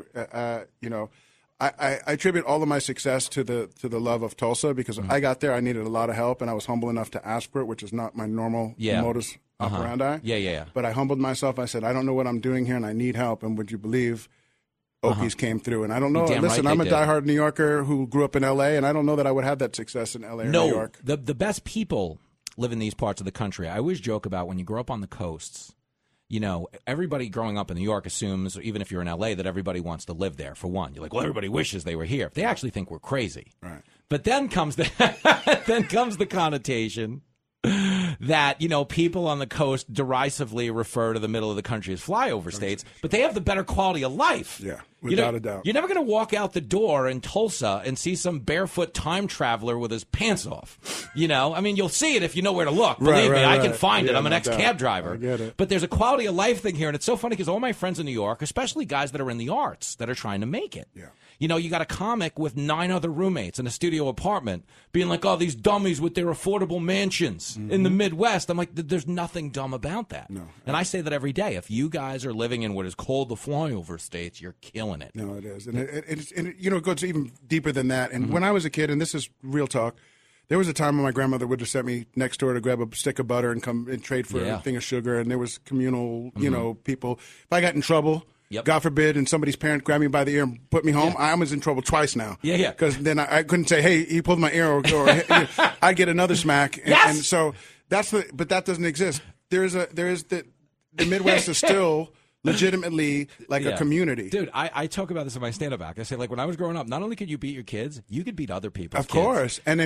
I attribute all of my success to the love of Tulsa because I got there. I needed a lot of help, and I was humble enough to ask for it, which is not my normal modus operandi. Yeah. But I humbled myself. I said, I don't know what I'm doing here, and I need help. And would you believe Okies came through? And I don't know. Listen, I'm a diehard New Yorker who grew up in L.A., and I don't know that I would have that success in L.A. or New York. The best people live in these parts of the country. I always joke about when you grow up on the coasts. Everybody growing up in New York assumes, even if you're in L.A., that everybody wants to live there, for one. You're like, well, everybody wishes they were here. They actually think we're crazy. Right. But then comes the connotation that, people on the coast derisively refer to the middle of the country as flyover states, but they have the better quality of life. Yeah, without a doubt. You're never going to walk out the door in Tulsa and see some barefoot time traveler with his pants off. You'll see it if you know where to look. Believe me, I can find it. I'm an ex-cab driver. I get it. But there's a quality of life thing here, and it's so funny because all my friends in New York, especially guys that are in the arts, that are trying to make it. Yeah. You know, you got a comic with 9 other roommates in a studio apartment being like, oh, these dummies with their affordable mansions in the Midwest. I'm like, there's nothing dumb about that. No. And I say that every day. If you guys are living in what is called the flyover states, you're killing it. No, it is. And it goes even deeper than that. And when I was a kid, and this is real talk, there was a time when my grandmother would just send me next door to grab a stick of butter and come and trade for a thing of sugar. And there was communal, people. If I got in trouble, God forbid, and somebody's parent grabbed me by the ear and put me home, I was in trouble twice now. Yeah. Because then I couldn't say, hey, he pulled my ear, or I'd get another smack. And so but that doesn't exist. There is the Midwest is still legitimately like a community. Dude, I talk about this in my stand-up act. I say, like, when I was growing up, not only could you beat your kids, you could beat other people's kids. Of course. And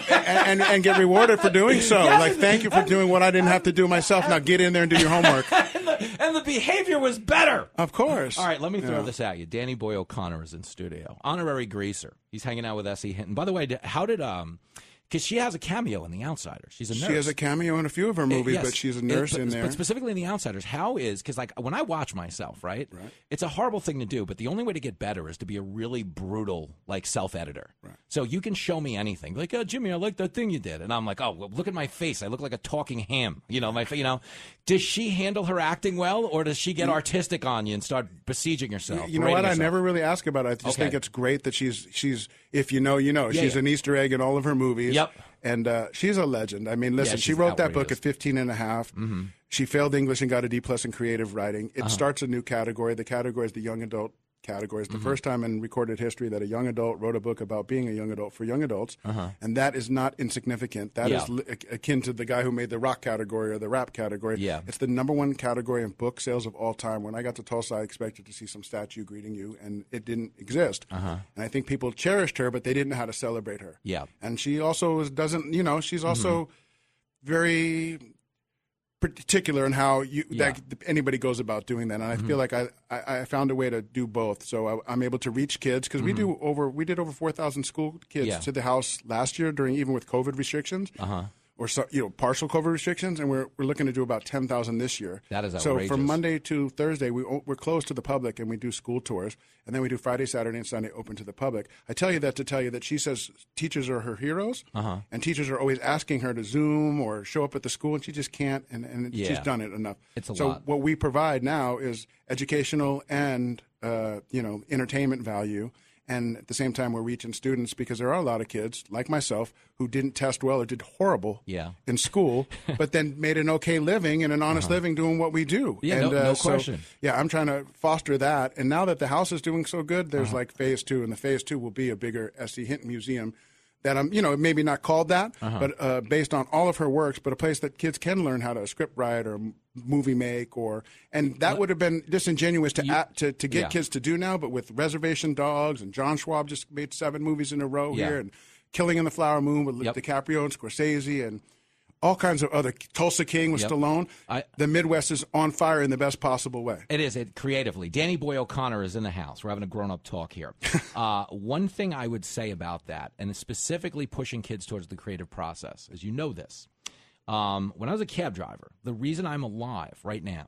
and get rewarded for doing so. Yes, like, thank you for doing what I didn't have to do myself. Now get in there and do your homework. and the behavior was better. Of course. All right, let me throw this at you. Danny Boy O'Connor is in studio. Honorary greaser. He's hanging out with S.E. Hinton. By the way, how did because she has a cameo in The Outsiders. She's a nurse. She has a cameo in a few of her movies, yes. but she's a nurse in there. But specifically in The Outsiders, because like when I watch myself, right, it's a horrible thing to do, but the only way to get better is to be a really brutal, like, self-editor. Right. So you can show me anything. Like, oh, Jimmy, I like that thing you did. And I'm like, oh, well, look at my face. I look like a talking ham. Does she handle her acting well, or does she get artistic on you and start besieging herself? You know what? I never really ask about it. I just think it's great that she's if you know, you know. She's an Easter egg in all of her movies. Yep. And she's a legend. I mean, listen, she wrote that book at 15 and a half. Mm-hmm. She failed English and got a D+ in creative writing. It starts a new category. The category is the young adult category. It's the first time in recorded history that a young adult wrote a book about being a young adult for young adults. And that is not insignificant. That is akin to the guy who made the rock category or the rap category. Yeah. It's the #1 category in book sales of all time. When I got to Tulsa, I expected to see some statue greeting you, and it didn't exist. And I think people cherished her, but they didn't know how to celebrate her. Yeah. And she also doesn't, she's also very particular in how that anybody goes about doing that, and I feel like I found a way to do both. So I'm able to reach kids because we did over 4,000 school kids to the house last year even with COVID restrictions. Or partial COVID restrictions, and we're looking to do about 10,000 this year. That is outrageous. So from Monday to Thursday, we're closed to the public, and we do school tours, and then we do Friday, Saturday, and Sunday open to the public. I tell you that to tell you that she says teachers are her heroes, and teachers are always asking her to Zoom or show up at the school, and she just can't, and she's done it enough. It's a lot. So what we provide now is educational and entertainment value. And at the same time, we're reaching students because there are a lot of kids, like myself, who didn't test well or did horrible in school, but then made an okay living and an honest living doing what we do. Yeah, and, no question. I'm trying to foster that. And now that the house is doing so good, there's like phase 2, and the phase 2 will be a bigger S.E. Hinton museum that I'm, maybe not called that, but based on all of her works, but a place that kids can learn how to script write or movie make, and that would have been disingenuous to get kids to do now, but with Reservation Dogs, and John Schwab just made 7 movies in a row here, and Killing in the Flower Moon with DiCaprio and Scorsese, and all kinds of other. Tulsa King with Stallone. The Midwest is on fire in the best possible way. It is, creatively. Danny Boy O'Connor is in the house. We're having a grown-up talk here. One thing I would say about that, and specifically pushing kids towards the creative process, is this. When I was a cab driver, the reason I'm alive right now,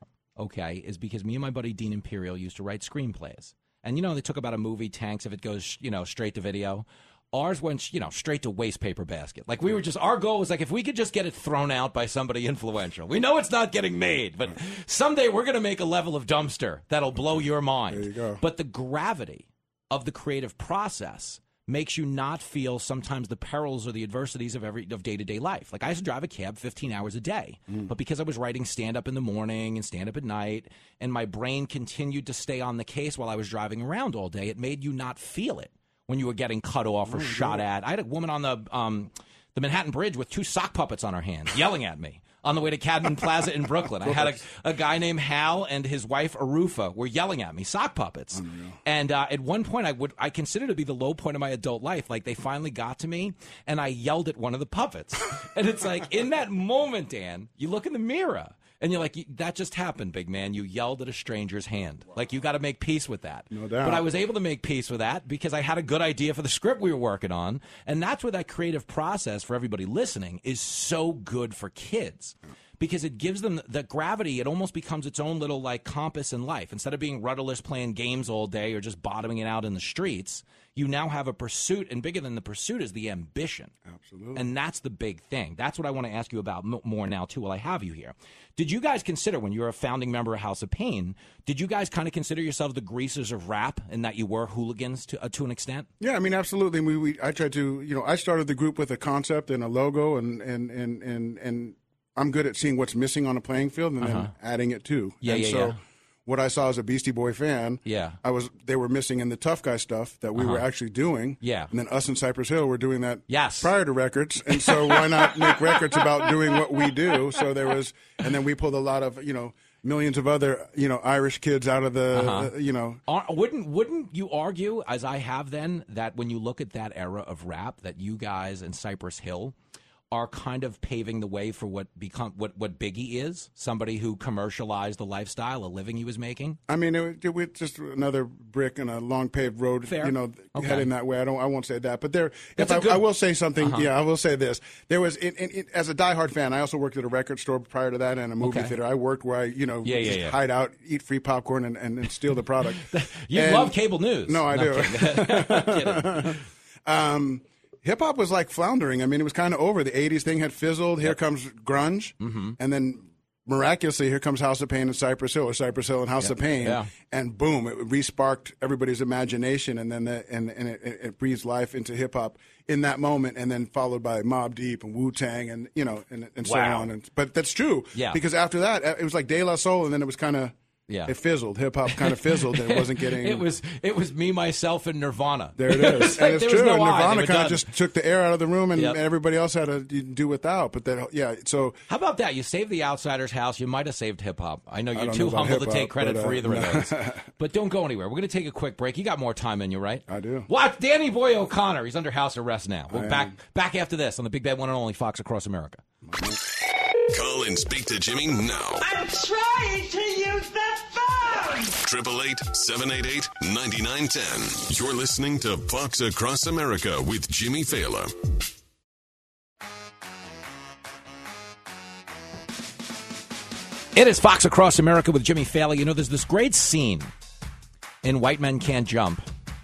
is because me and my buddy Dean Imperial used to write screenplays. And, they talk about a movie, tanks, if it goes, straight to video. Ours went, straight to waste paper basket. Like, our goal was like, if we could just get it thrown out by somebody influential. We know it's not getting made, but someday we're going to make a level of dumpster that'll blow your mind. There you go. But the gravity of the creative process makes you not feel sometimes the perils or the adversities of day-to-day life. Like, I used to drive a cab 15 hours a day, but because I was writing stand-up in the morning and stand-up at night, and my brain continued to stay on the case while I was driving around all day, it made you not feel it when you were getting cut off or shot at. I had a woman on the Manhattan Bridge with 2 sock puppets on her hands yelling at me on the way to Cadman Plaza in Brooklyn. I had a guy named Hal and his wife Arufa were yelling at me, sock puppets. And at one point, I consider to be the low point of my adult life. Like, they finally got to me, and I yelled at one of the puppets. And it's like, in that moment, Dan, you look in the mirror, and you're like, that just happened, big man. You yelled at a stranger's hand. Wow. Like, you got to make peace with that. No doubt. But I was able to make peace with that because I had a good idea for the script we were working on. And that's where that creative process for everybody listening is so good for kids. because it gives them the gravity. It almost becomes its own little like compass in life. Instead of being rudderless playing games all day or just bottoming it out in the streets, you now have a pursuit, and bigger than the pursuit is the ambition. Absolutely. And that's the big thing. That's what I want to ask you about more now, too, while I have you here. Did you guys consider, when you were a founding member of House of Pain, did you guys kind of consider yourselves the greasers of rap in that you were hooligans to an extent? Yeah, I mean, absolutely. I tried to, I started the group with a concept and a logo, and I'm good at seeing what's missing on a playing field and then adding it too. Yeah. What I saw as a Beastie Boy fan, they were missing in the tough guy stuff that we were actually doing. Yeah. And then us in Cypress Hill were doing that yes. prior to records. And so why not make records about doing what we do? So there was, and then we pulled a lot of, millions of other, Irish kids out of the, Wouldn't you argue, as I have then, that when you look at that era of rap, that you guys in Cypress Hill are kind of paving the way for what Biggie is, somebody who commercialized the lifestyle, a living he was making? I mean, it was just another brick in a long paved road, Fair. Heading that way. I won't say that, but I will say something. I will say this. There was, as a diehard fan, I also worked at a record store prior to that and a movie theater. I worked where I, hide out, eat free popcorn and steal the product. You love cable news. No, I do. Hip-hop was like floundering. I mean, it was kind of over. The 80s thing had fizzled. Here comes grunge. And then miraculously, here comes House of Pain and Cypress Hill, or Cypress Hill and House of Pain. Yeah. And boom, it re-sparked everybody's imagination. And then it breathed life into hip-hop in that moment, and then followed by Mobb Deep and Wu-Tang and so on. But that's true. Yeah. Because after that, it was like De La Soul, and then it was kind of... Yeah. It fizzled. Hip-hop kind of fizzled, and it wasn't getting... It was me, myself, and Nirvana. There it is. Like, and it's true. No and Nirvana kind of of just took the air out of the room, and everybody else had to do without. But so... How about that? You saved the Outsider's house. You might have saved hip-hop. I know you're too humble to take credit for either of those. But don't go anywhere. We're going to take a quick break. You got more time in you, right? I do. What? Danny Boy O'Connor. He's under house arrest now. We're back after this on the Big Bad One and Only Fox Across America. Call and speak to Jimmy now. I'm trying to use the phone! 888-788-9910. You're listening to Fox Across America with Jimmy Fallon. It is Fox Across America with Jimmy Fallon. There's this great scene in White Men Can't Jump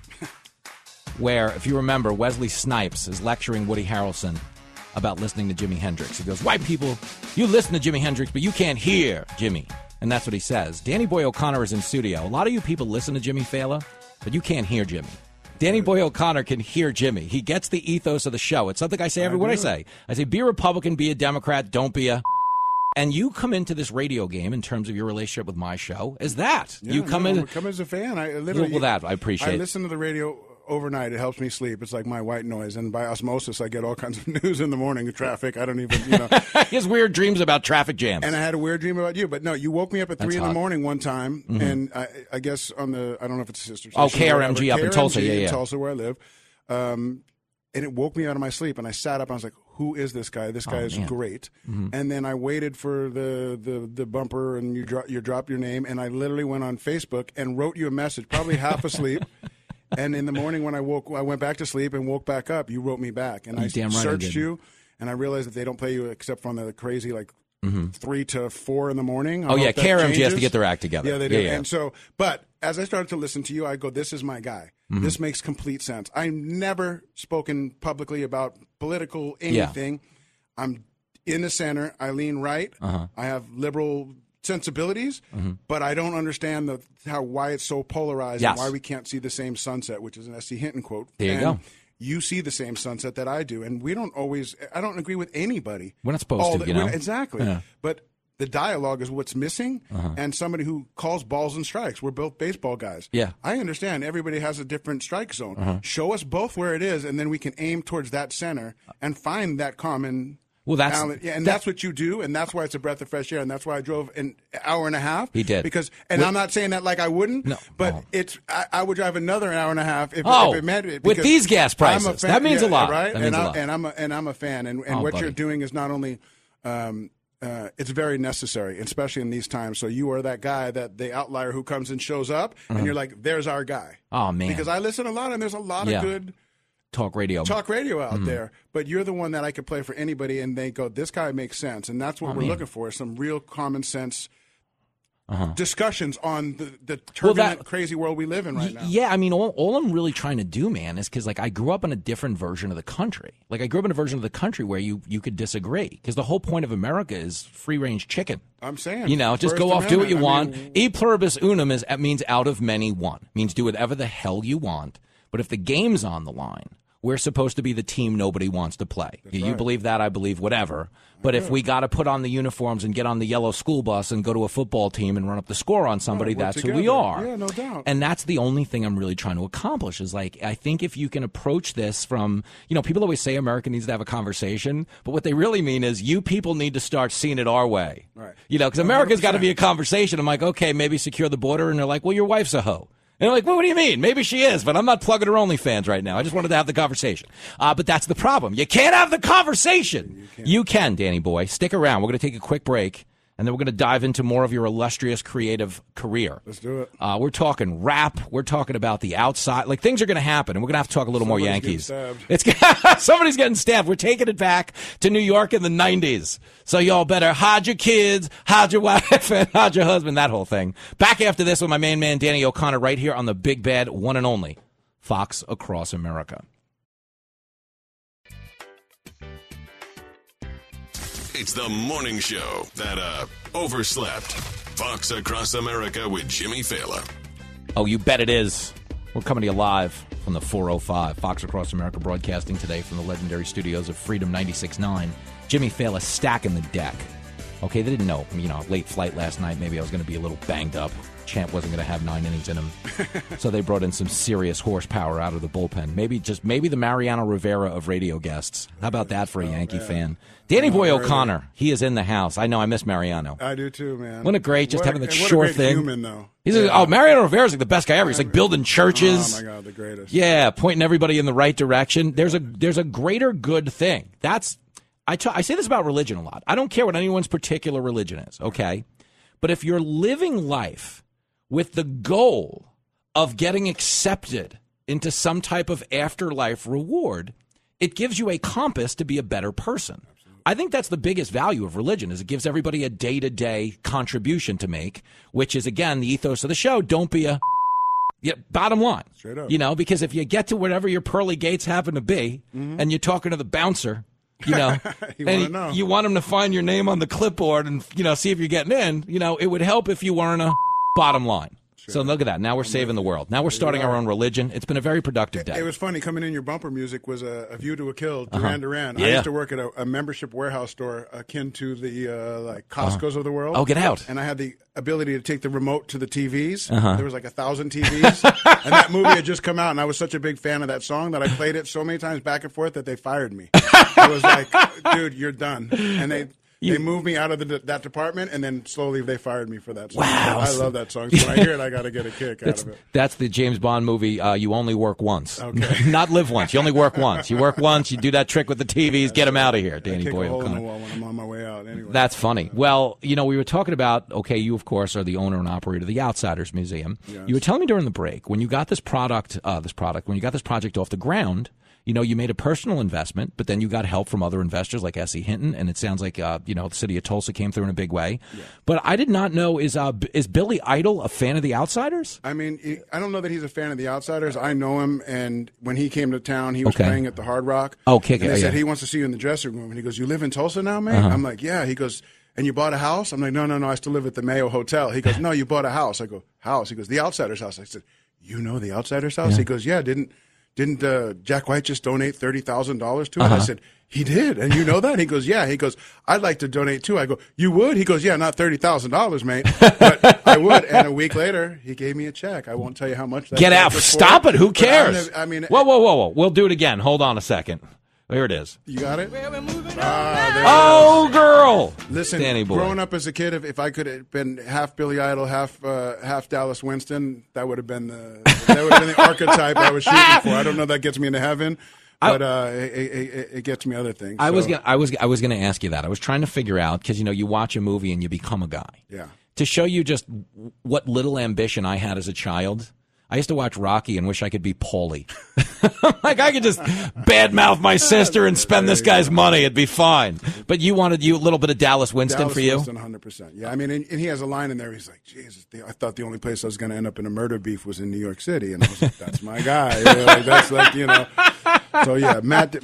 where, if you remember, Wesley Snipes is lecturing Woody Harrelson about listening to Jimi Hendrix. He goes, white people, you listen to Jimi Hendrix, but you can't hear Jimmy. And that's what he says. Danny Boy O'Connor is in studio. A lot of you people listen to Jimmy Fallon, but you can't hear Jimmy. Danny Boy O'Connor can hear Jimmy. He gets the ethos of the show. It's something I say every what I say. I say, be a Republican, be a Democrat, don't be a... And you come into this radio game in terms of your relationship with my show as that. Yeah, you come in... Come as a fan. I literally... Well, that I appreciate. I listen to the radio overnight. It helps me sleep. It's like my white noise. And by osmosis, I get all kinds of news in the morning, traffic. I don't even, He has weird dreams about traffic jams. And I had a weird dream about you. But no, you woke me up at 3 in the morning one time. And I guess on the, I don't know if it's a sister station. Oh, KRMG up in Tulsa. Yeah. In Tulsa, where I live. And it woke me out of my sleep. And I sat up. And I was like, who is this guy? This guy is great. And then I waited for the bumper, and you dropped your name. And I literally went on Facebook and wrote you a message, probably half asleep. And in the morning when I went back to sleep and woke back up, you wrote me back. And I searched you, and I realized that they don't play you except from the crazy, 3 to 4 in the morning. KRMG has to get their act together. Yeah, they do. Yeah. And so, but as I started to listen to you, I go, this is my guy. This makes complete sense. I've never spoken publicly about political anything. I'm in the center. I lean right. I have liberal sensibilities, but I don't understand why it's so polarized and why we can't see the same sunset, which is an S.C. Hinton quote. There you go. You see the same sunset that I do, and we don't always. I don't agree with anybody. We're not supposed to, exactly. Yeah. But the dialogue is what's missing, and somebody who calls balls and strikes. We're both baseball guys. Yeah, I understand. Everybody has a different strike zone. Show us both where it is, and then we can aim towards that center and find that common. Well, that's what you do, and that's why it's a breath of fresh air, and that's why I drove an hour and a half. He did I'm not saying that like I wouldn't, but I would drive another hour and a half if it meant it. With these gas prices, that means a lot, right? That means a lot. And I'm a fan, and what you're doing is not only. It's very necessary, especially in these times. So you are that guy, that the outlier who comes and shows up, and you're like, "There's our guy." Oh man! Because I listen a lot, and there's a lot of good talk radio out there. But you're the one that I could play for anybody, and they go, this guy makes sense. And that's what we're looking for, some real common sense discussions on the turbulent, crazy world we live in right now. Yeah, I mean, all I'm really trying to do, man, is because, like, I grew up in a different version of the country. Like, I grew up in a version of the country where you could disagree. Because the whole point of America is free-range chicken. I'm saying. You know, just go off, do what you want. E pluribus unum means out of many one. Means do whatever the hell you want. But if the game's on the line, we're supposed to be the team nobody wants to play. You believe that, I believe whatever. But if we got to put on the uniforms and get on the yellow school bus and go to a football team and run up the score on somebody, that's who we are. Yeah, no doubt. And that's the only thing I'm really trying to accomplish is, like, I think if you can approach this from, you know, people always say America needs to have a conversation, but what they really mean is you people need to start seeing it our way. Right. You know, because America's got to be a conversation. I'm like, okay, maybe secure the border. And they're like, well, your wife's a hoe. And they're like, well, what do you mean? Maybe she is, but I'm not plugging her OnlyFans right now. I just wanted to have the conversation. But that's the problem. You can't have the conversation. You can, Danny boy. Stick around. We're going to take a quick break, and then we're going to dive into more of your illustrious creative career. Let's do it. We're talking rap. We're talking about the outside. Like, things are going to happen, and we're going to have to talk a little more Yankees. Somebody's getting stabbed. We're taking it back to New York in the 90s. So y'all better hide your kids, hide your wife, and hide your husband, that whole thing. Back after this with my main man, Danny O'Connor, right here on the big bad one and only Fox Across America. It's the morning show that overslept. Fox Across America with Jimmy Fallon. Oh, you bet it is. We're coming to you live from the 405. Fox Across America broadcasting today from the legendary studios of Freedom 96.9. Jimmy Fallon stacking the deck. Okay, they didn't know. You know, late flight last night. Maybe I was going to be a little banged up. Champ wasn't going to have 9 innings in him. So they brought in some serious horsepower out of the bullpen. Maybe the Mariano Rivera of radio guests. How about that for a Yankee fan? Danny Boy O'Connor, he is in the house. I know, I miss Mariano. I do too, man. Wasn't it great just having that sure thing? What a great human, though. He's Mariano Rivera's like the best guy ever. He's like building churches. Oh, my God, the greatest. Yeah, pointing everybody in the right direction. There's a greater good thing. I say this about religion a lot. I don't care what anyone's particular religion is, okay? But if you're living life with the goal of getting accepted into some type of afterlife reward, it gives you a compass to be a better person. I think that's the biggest value of religion, is it gives everybody a day-to-day contribution to make, which is, again, the ethos of the show. Don't be a bottom line. Straight up. You know, because if you get to whatever your pearly gates happen to be, and you're talking to the bouncer, you know, you want him to find your name on the clipboard and, you know, see if you're getting in, you know, it would help if you weren't a bottom line. Sure. So look at that. Now we're saving the world. Now we're starting our own religion. It's been a very productive day. It was funny. Coming in, your bumper music was A View to a Kill, Duran Duran. Yeah. I used to work at a membership warehouse store akin to the like Costco's of the world. Oh, get out. And I had the ability to take the remote to the TVs. There was like 1,000 TVs. And that movie had just come out, and I was such a big fan of that song that I played it so many times back and forth that they fired me. I was like, dude, you're done. And they moved me out of that department, and then slowly they fired me for that song. Wow. I love that song. So when I hear it, I got to get a kick out of it. That's the James Bond movie, You Only Work Once. Okay. Not live once. You only work once. You work once, you do that trick with the TVs, get them out of here, Danny Boy O'Connor. I kick a hole in the wall when I'm on my way out anyway. That's funny. Well, you know, we were talking about, okay, you, of course, are the owner and operator of the Outsiders Museum. Yes. You were telling me during the break, when you got this project off the ground, you know, you made a personal investment, but then you got help from other investors like S.E. Hinton, and it sounds like, you know, the city of Tulsa came through in a big way. Yeah. But I did not know, is Billy Idol a fan of the Outsiders? I mean, I don't know that he's a fan of the Outsiders. I know him, and when he came to town, he was playing at the Hard Rock. Oh, kick it. And they said he wants to see you in the dressing room, and he goes, "You live in Tulsa now, mate?" I'm like, "Yeah." He goes, "And you bought a house?" I'm like, No, I still live at the Mayo Hotel." He goes, "No, you bought a house." I go, "House?" He goes, "The Outsiders house." I said, "You know the Outsiders house?" He goes, "Yeah, didn't Jack White just donate $30,000 to it?" I said, "He did, and you know that?" He goes, "Yeah." He goes, "I'd like to donate too." I go, "You would?" He goes, "Yeah, not $30,000, mate, but I would." And a week later, he gave me a check. I won't tell you how much. Get out! Stop it! Who cares? I mean, whoa! We'll do it again. Hold on a second. There it is. You got it? Oh, girl! Listen, Danny boy. Growing up as a kid, if I could have been half Billy Idol, half Dallas Winston, that would have been the archetype I was shooting for. I don't know if that gets me into heaven, but it gets me other things. I was gonna ask you that. I was trying to figure out, because you know, you watch a movie and you become a guy. Yeah. To show you just what little ambition I had as a child, I used to watch Rocky and wish I could be Paulie. Like, I could just badmouth my sister and spend this guy's money. It'd be fine. But you wanted a little bit of Dallas Winston for you? Winston, 100%. Yeah, I mean, and he has a line in there. He's like, Jesus, I thought the only place I was going to end up in a murder beef was in New York City. And I was like, that's my guy. That's like, So, yeah, Matt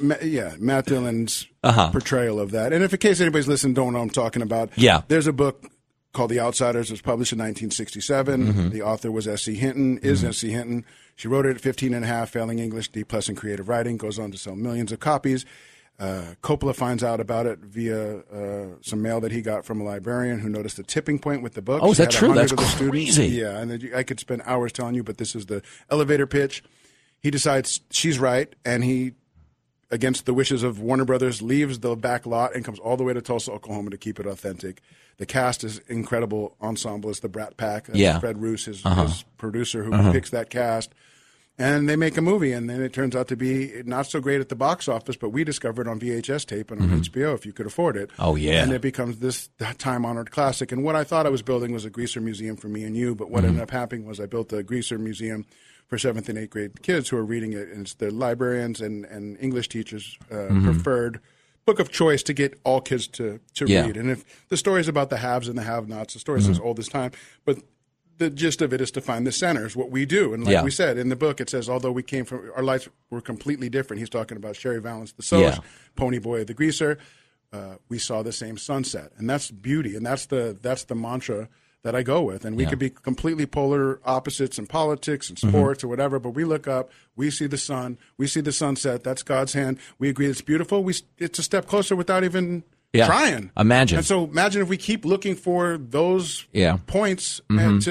Dillon's portrayal of that. And if in case anybody's listening, don't know what I'm talking about. Yeah. There's a book called The Outsiders. It was published in 1967. Mm-hmm. The author was S.C. Hinton, S.C. Hinton. She wrote it at 15 and a half, failing English, D+ in creative writing, goes on to sell millions of copies. Coppola finds out about it via some mail that he got from a librarian who noticed a tipping point with the book. Oh, is that true? That's crazy. Yeah, and I could spend hours telling you, but this is the elevator pitch. He decides she's right, and he, against the wishes of Warner Brothers, leaves the back lot and comes all the way to Tulsa, Oklahoma to keep it authentic. The cast is incredible ensemble. It's the Brat Pack. Fred Roos, his producer, who picks that cast. And they make a movie, and then it turns out to be not so great at the box office, but we discovered it on VHS tape and on HBO if you could afford it. Oh, yeah. And it becomes this time-honored classic. And what I thought I was building was a greaser museum for me and you, but what ended up happening was I built a greaser museum for 7th and 8th grade kids who are reading it, and it's the librarians and English teachers preferred book of choice to get all kids to read. And if the story is about the haves and the have-nots, the story is as old as time, but the gist of it is to find the centers, what we do. And like we said, in the book, it says, although we came from, our lives were completely different. He's talking about Sherry Valance, the Soch, Pony Boy, the Greaser. We saw the same sunset. And that's beauty. And that's the mantra that I go with. And we could be completely polar opposites in politics and sports or whatever, but we look up, we see the sun, we see the sunset. That's God's hand. We agree it's beautiful. It's a step closer without even trying. Imagine. And so imagine if we keep looking for those points and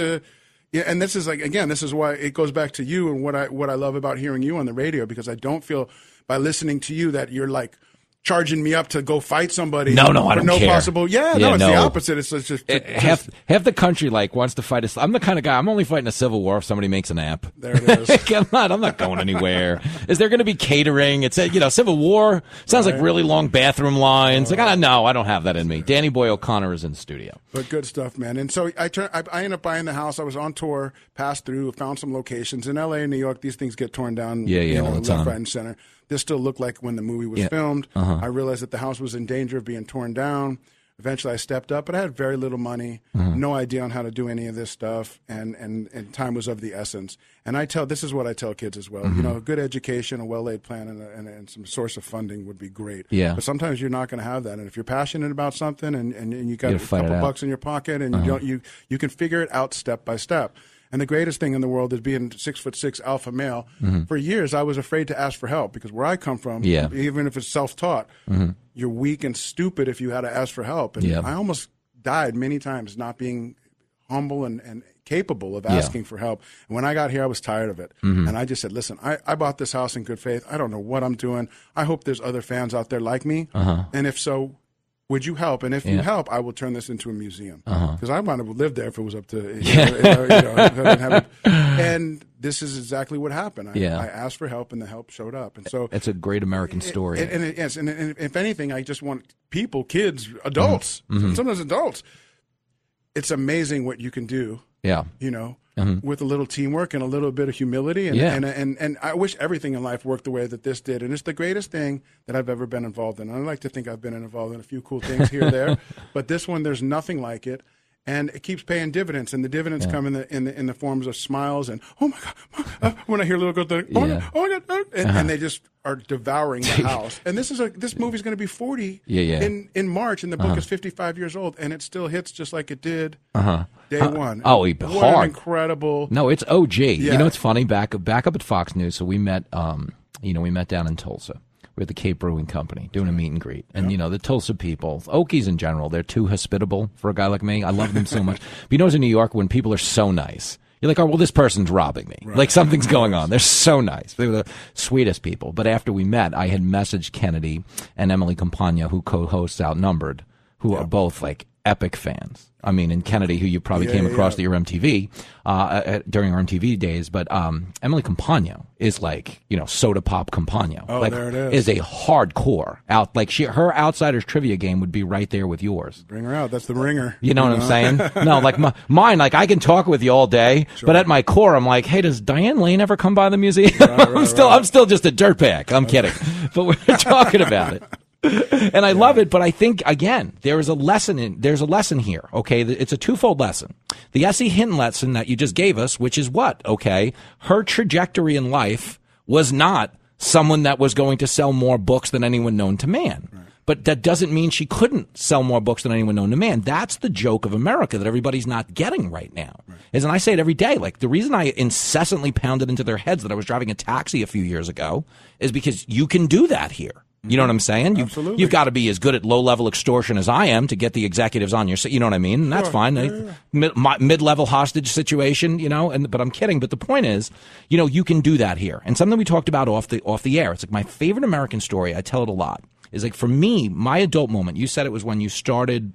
and this is like, again, this is why it goes back to you and what I love about hearing you on the radio, because I don't feel by listening to you that you're like charging me up to go fight somebody. No, I don't care. Possible. It's the opposite. It's just half the country wants to fight I'm the kind of guy, I'm only fighting a civil war if somebody makes an app. There it is. I'm not going anywhere. Is there going to be catering? It's Civil War sounds like really long bathroom lines. I don't have that in me. Danny Boy O'Connor is in the studio. But good stuff, man. And so I ended up buying the house. I was on tour, passed through, found some locations in LA and New York. These things get torn down. All the time. Left, right, and center. This still looked like when the movie was filmed. I realized that the house was in danger of being torn down. Eventually, I stepped up, but I had very little money, no idea on how to do any of this stuff, and time was of the essence. And this is what I tell kids as well. A good education, a well-laid plan, and some source of funding would be great. Yeah. But sometimes you're not going to have that. And if you're passionate about something and you got a couple bucks in your pocket and you can figure it out step by step. And the greatest thing in the world is being 6'6" alpha male. For years, I was afraid to ask for help because where I come from, even if it's self-taught, you're weak and stupid if you had to ask for help. And I almost died many times not being humble and capable of asking for help. And when I got here, I was tired of it. And I just said, listen, I bought this house in good faith. I don't know what I'm doing. I hope there's other fans out there like me. And if so, would you help? And if you help, I will turn this into a museum. Because I might have lived there if it was up to, if I didn't have it. And this is exactly what happened. I asked for help, and the help showed up. And so it's a great American story. And if anything, I just want people, kids, adults, sometimes adults. It's amazing what you can do. With a little teamwork and a little bit of humility. And I wish everything in life worked the way that this did. And it's the greatest thing that I've ever been involved in. I like to think I've been involved in a few cool things here or there. But this one, there's nothing like it. And it keeps paying dividends. And the dividends come in the forms of smiles and, oh, my God. When I hear little girls, oh, my God. And they just are devouring the house. And this movie's going to be 40 in March. And the book is 55 years old. And it still hits just like it did day one. What hard. An incredible. No, it's OG. Yeah. It's funny. Back up at Fox News. So we met, we met down in Tulsa. We're at the Cape Brewing Company doing a meet and greet. And, the Tulsa people, Okies in general, they're too hospitable for a guy like me. I love them so much. But in New York, when people are so nice, you're like, oh, well, this person's robbing me. Right. Like something's going on. They're so nice. They were the sweetest people. But after we met, I had messaged Kennedy and Emily Campagna, who co-hosts Outnumbered, who are both like epic fans. I mean, in Kennedy, who you probably came across at your MTV during our MTV days, but Emily Compagno is like, soda pop Compagno. Oh, like, there it is. Is a hardcore out. Like her Outsiders trivia game would be right there with yours. Bring her out. That's the ringer. You know what I'm saying? No, like mine. Like I can talk with you all day, but at my core, I'm like, hey, does Diane Lane ever come by the museum? I'm still just a dirtbag. I'm kidding, but we're talking about it. And I love it, but I think, again, there's a lesson here, okay? It's a twofold lesson. The S.E. Hinton lesson that you just gave us, which is what, okay? Her trajectory in life was not someone that was going to sell more books than anyone known to man. Right. But that doesn't mean she couldn't sell more books than anyone known to man. That's the joke of America that everybody's not getting right now. Right. And I say it every day, like the reason I incessantly pounded into their heads that I was driving a taxi a few years ago is because you can do that here. You know what I'm saying? Absolutely. You've got to be as good at low-level extortion as I am to get the executives on your side. You know what I mean? And that's fine. Yeah. Mid-level hostage situation, but I'm kidding. But the point is, you can do that here. And something we talked about off the air, it's like my favorite American story, I tell it a lot, is like for me, my adult moment, you said it was when you started,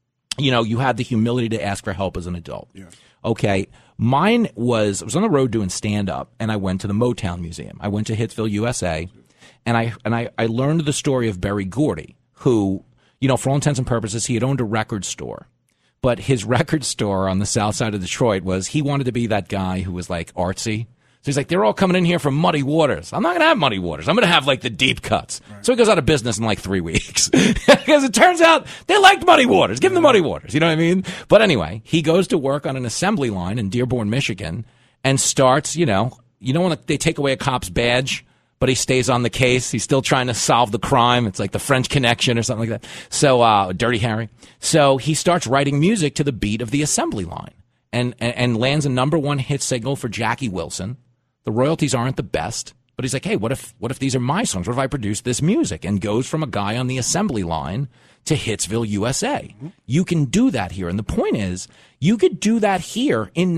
you had the humility to ask for help as an adult. Yeah. Okay. Mine was, I was on the road doing stand-up, and I went to the Motown Museum. I went to Hitsville, USA. And I learned the story of Berry Gordy, who, for all intents and purposes, he had owned a record store. But his record store on the south side of Detroit he wanted to be that guy who was like artsy. So he's like, they're all coming in here from Muddy Waters. I'm not going to have Muddy Waters. I'm going to have like the deep cuts. Right. So he goes out of business in like 3 weeks. Because it turns out they liked Muddy Waters. Give them the Muddy Waters. You know what I mean? But anyway, he goes to work on an assembly line in Dearborn, Michigan, and starts, when they take away a cop's badge, but he stays on the case. He's still trying to solve the crime. It's like the French Connection or something like that. So, Dirty Harry. So he starts writing music to the beat of the assembly line and lands a #1 hit single for Jackie Wilson. The royalties aren't the best, but he's like, hey, what if these are my songs? What if I produce this music? And goes from a guy on the assembly line to Hitsville, USA. Mm-hmm. You can do that here. And the point is, you could do that here in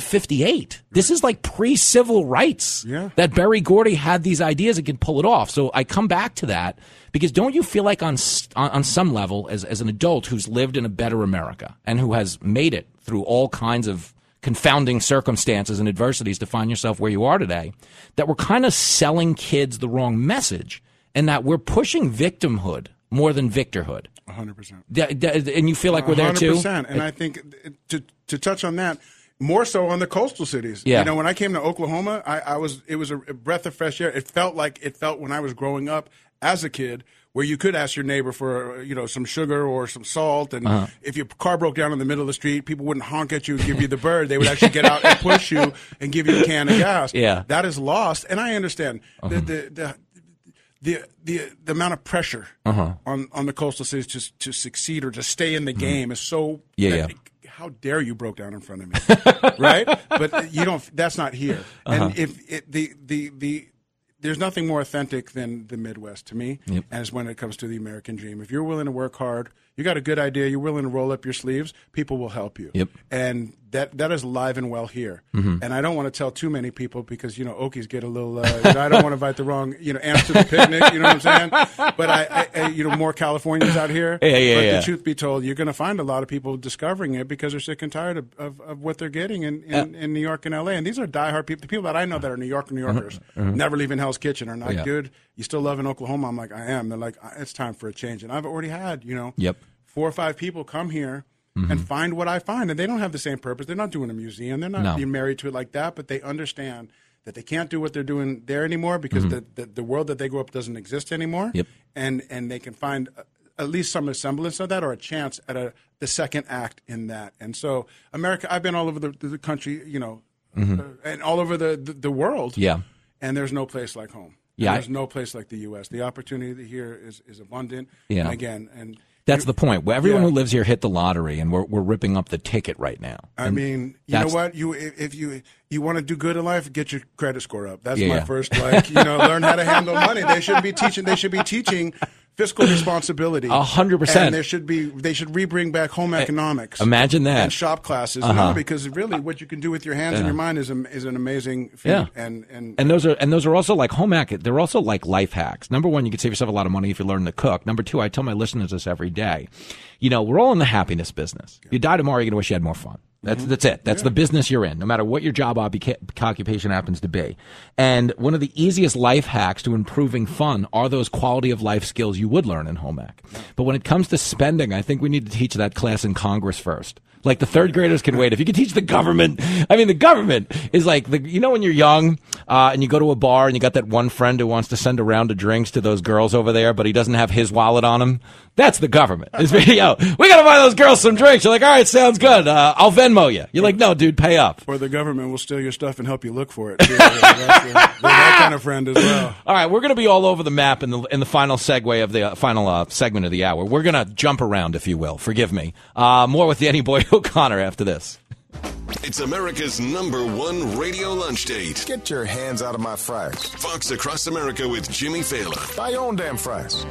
1958. This is like pre-civil rights that Berry Gordy had these ideas and can pull it off. So I come back to that because don't you feel like on some level as an adult who's lived in a better America and who has made it through all kinds of confounding circumstances and adversities to find yourself where you are today, that we're kind of selling kids the wrong message and that we're pushing victimhood more than victorhood. 100%. And you feel like we're there too? 100%. And I think to touch on that, more so on the coastal cities. Yeah. When I came to Oklahoma, it was a breath of fresh air. It felt when I was growing up as a kid, where you could ask your neighbor for some sugar or some salt, and if your car broke down in the middle of the street, people wouldn't honk at you and give you the bird. They would actually get out and push you and give you a can of gas. Yeah. That is lost, and I understand the amount of pressure on the coastal cities to succeed or to stay in the game is so. How dare you broke down in front of me, right? But you don't. That's not here. And if there's nothing more authentic than the Midwest to me, as when it comes to the American dream. If you're willing to work hard, you got a good idea, you're willing to roll up your sleeves, people will help you. And that is alive and well here. And I don't want to tell too many people because, Okies get a little, I don't want to invite the wrong, ants to the picnic, you know what I'm saying? But I more Californians out here. But the truth be told, you're going to find a lot of people discovering it because they're sick and tired of what they're getting in New York and LA. And these are diehard people, the people that I know that are New Yorkers, never leaving Hell's Kitchen, are not good. You still love in Oklahoma? I'm like, I am. They're like, it's time for a change. And I've already had, 4 or 5 people come here and find what I find. And they don't have the same purpose. They're not doing a museum. They're not being married to it like that. But they understand that they can't do what they're doing there anymore because the world that they grew up doesn't exist anymore. And they can find at least some semblance of that or a chance at the second act in that. And so America, I've been all over the country, and all over the world. And there's no place like home. There's no place like the U.S. The opportunity here is abundant. And again, that's the point. Everyone who lives here hit the lottery, and we're ripping up the ticket right now. I mean, you know what? If you want to do good in life, get your credit score up. That's my first learn how to handle money. They should be teaching fiscal responsibility. 100%. And they should re-bring back home economics. Imagine that. And shop classes. No, because really what you can do with your hands and your mind is an amazing feat. Yeah. And those are also like home ec. They're also like life hacks. Number one, you can save yourself a lot of money if you learn to cook. Number two, I tell my listeners this every day. You know, we're all in the happiness business. You die tomorrow, you're going to wish you had more fun. That's it. That's the business you're in, no matter what your job occupation happens to be. And one of the easiest life hacks to improving fun are those quality of life skills you would learn in home ec. But when it comes to spending, I think we need to teach that class in Congress first. Like the third graders can wait. If you could teach the government, I mean, the government is like, you know, when you're young and you go to a bar and you got that one friend who wants to send a round of drinks to those girls over there, but he doesn't have his wallet on him. That's the government. It's, yo, we got to buy those girls some drinks. You're like, all right, sounds good. I'll Venmo you. You're like, no, dude, pay up. Or the government will steal your stuff and help you look for it. They're that kind of friend as well. All right, we're going to be all over the map in the final segue of the final segment of the hour. We're going to jump around, if you will. Forgive me. More with Danny Boy O'Connor after this. It's America's #1 radio lunch date. Get your hands out of my fries. Fox Across America with Jimmy Fallon. Buy your own damn fries.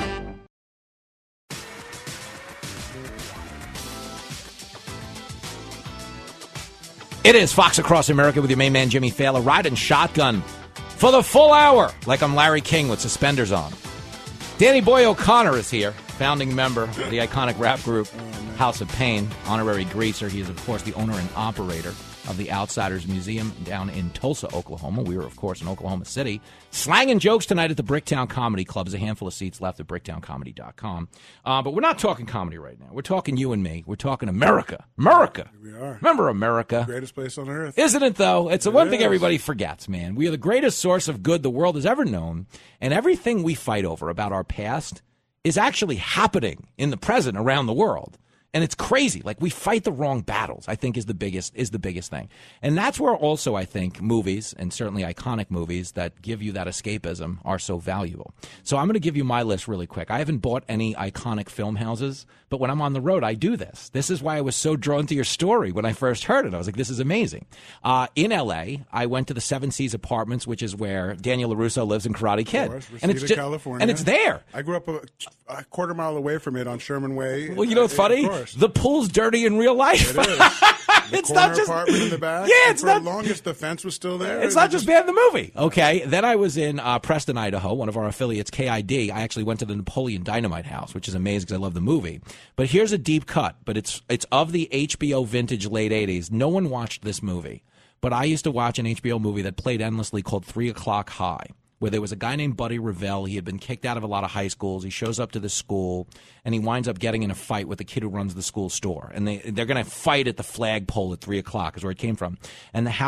It is Fox Across America with your main man, Jimmy Fallon, riding shotgun for the full hour, like I'm Larry King with suspenders on. Danny Boy O'Connor is here, founding member of the iconic rap group House of Pain, honorary greaser. He is, of course, the owner and operator of the Outsiders Museum down in Tulsa, Oklahoma. We were, of course, in Oklahoma City. Slanging jokes tonight at the Bricktown Comedy Club. There's a handful of seats left at BricktownComedy.com. But we're not talking comedy right now. We're talking you and me. We're talking America. America. We are. Remember America. The greatest place on earth. Isn't it, though? It's the one thing everybody forgets, man. We are the greatest source of good the world has ever known. And everything we fight over about our past is actually happening in the present around the world. And it's crazy. Like, we fight the wrong battles, I think, is the biggest thing. And that's where also I think movies, and certainly iconic movies that give you that escapism, are so valuable. So I'm going to give you my list really quick. I haven't bought any iconic film houses, but when I'm on the road, I do this. This is why I was so drawn to your story when I first heard it. I was like, this is amazing. In L.A., I went to the Seven Seas Apartments, which is where Daniel LaRusso lives in Karate Kid. And it's California. And it's there. I grew up a quarter mile away from it on Sherman Way. Well, you know what's funny? The pool's dirty in real life. It is. It's not just apartment in the back. Yeah, it's for not. The longest, the fence was still there. It's not just bad in the movie. Okay. Then I was in Preston, Idaho, one of our affiliates, KID. I actually went to the Napoleon Dynamite house, which is amazing because I love the movie. But here's a deep cut. But it's of the HBO vintage late 80s. No one watched this movie. But I used to watch an HBO movie that played endlessly called 3 O'Clock High, where there was a guy named Buddy Revell. He had been kicked out of a lot of high schools. He shows up to the school, and he winds up getting in a fight with the kid who runs the school store. And they're going to fight at the flagpole at 3 o'clock is where it came from. And the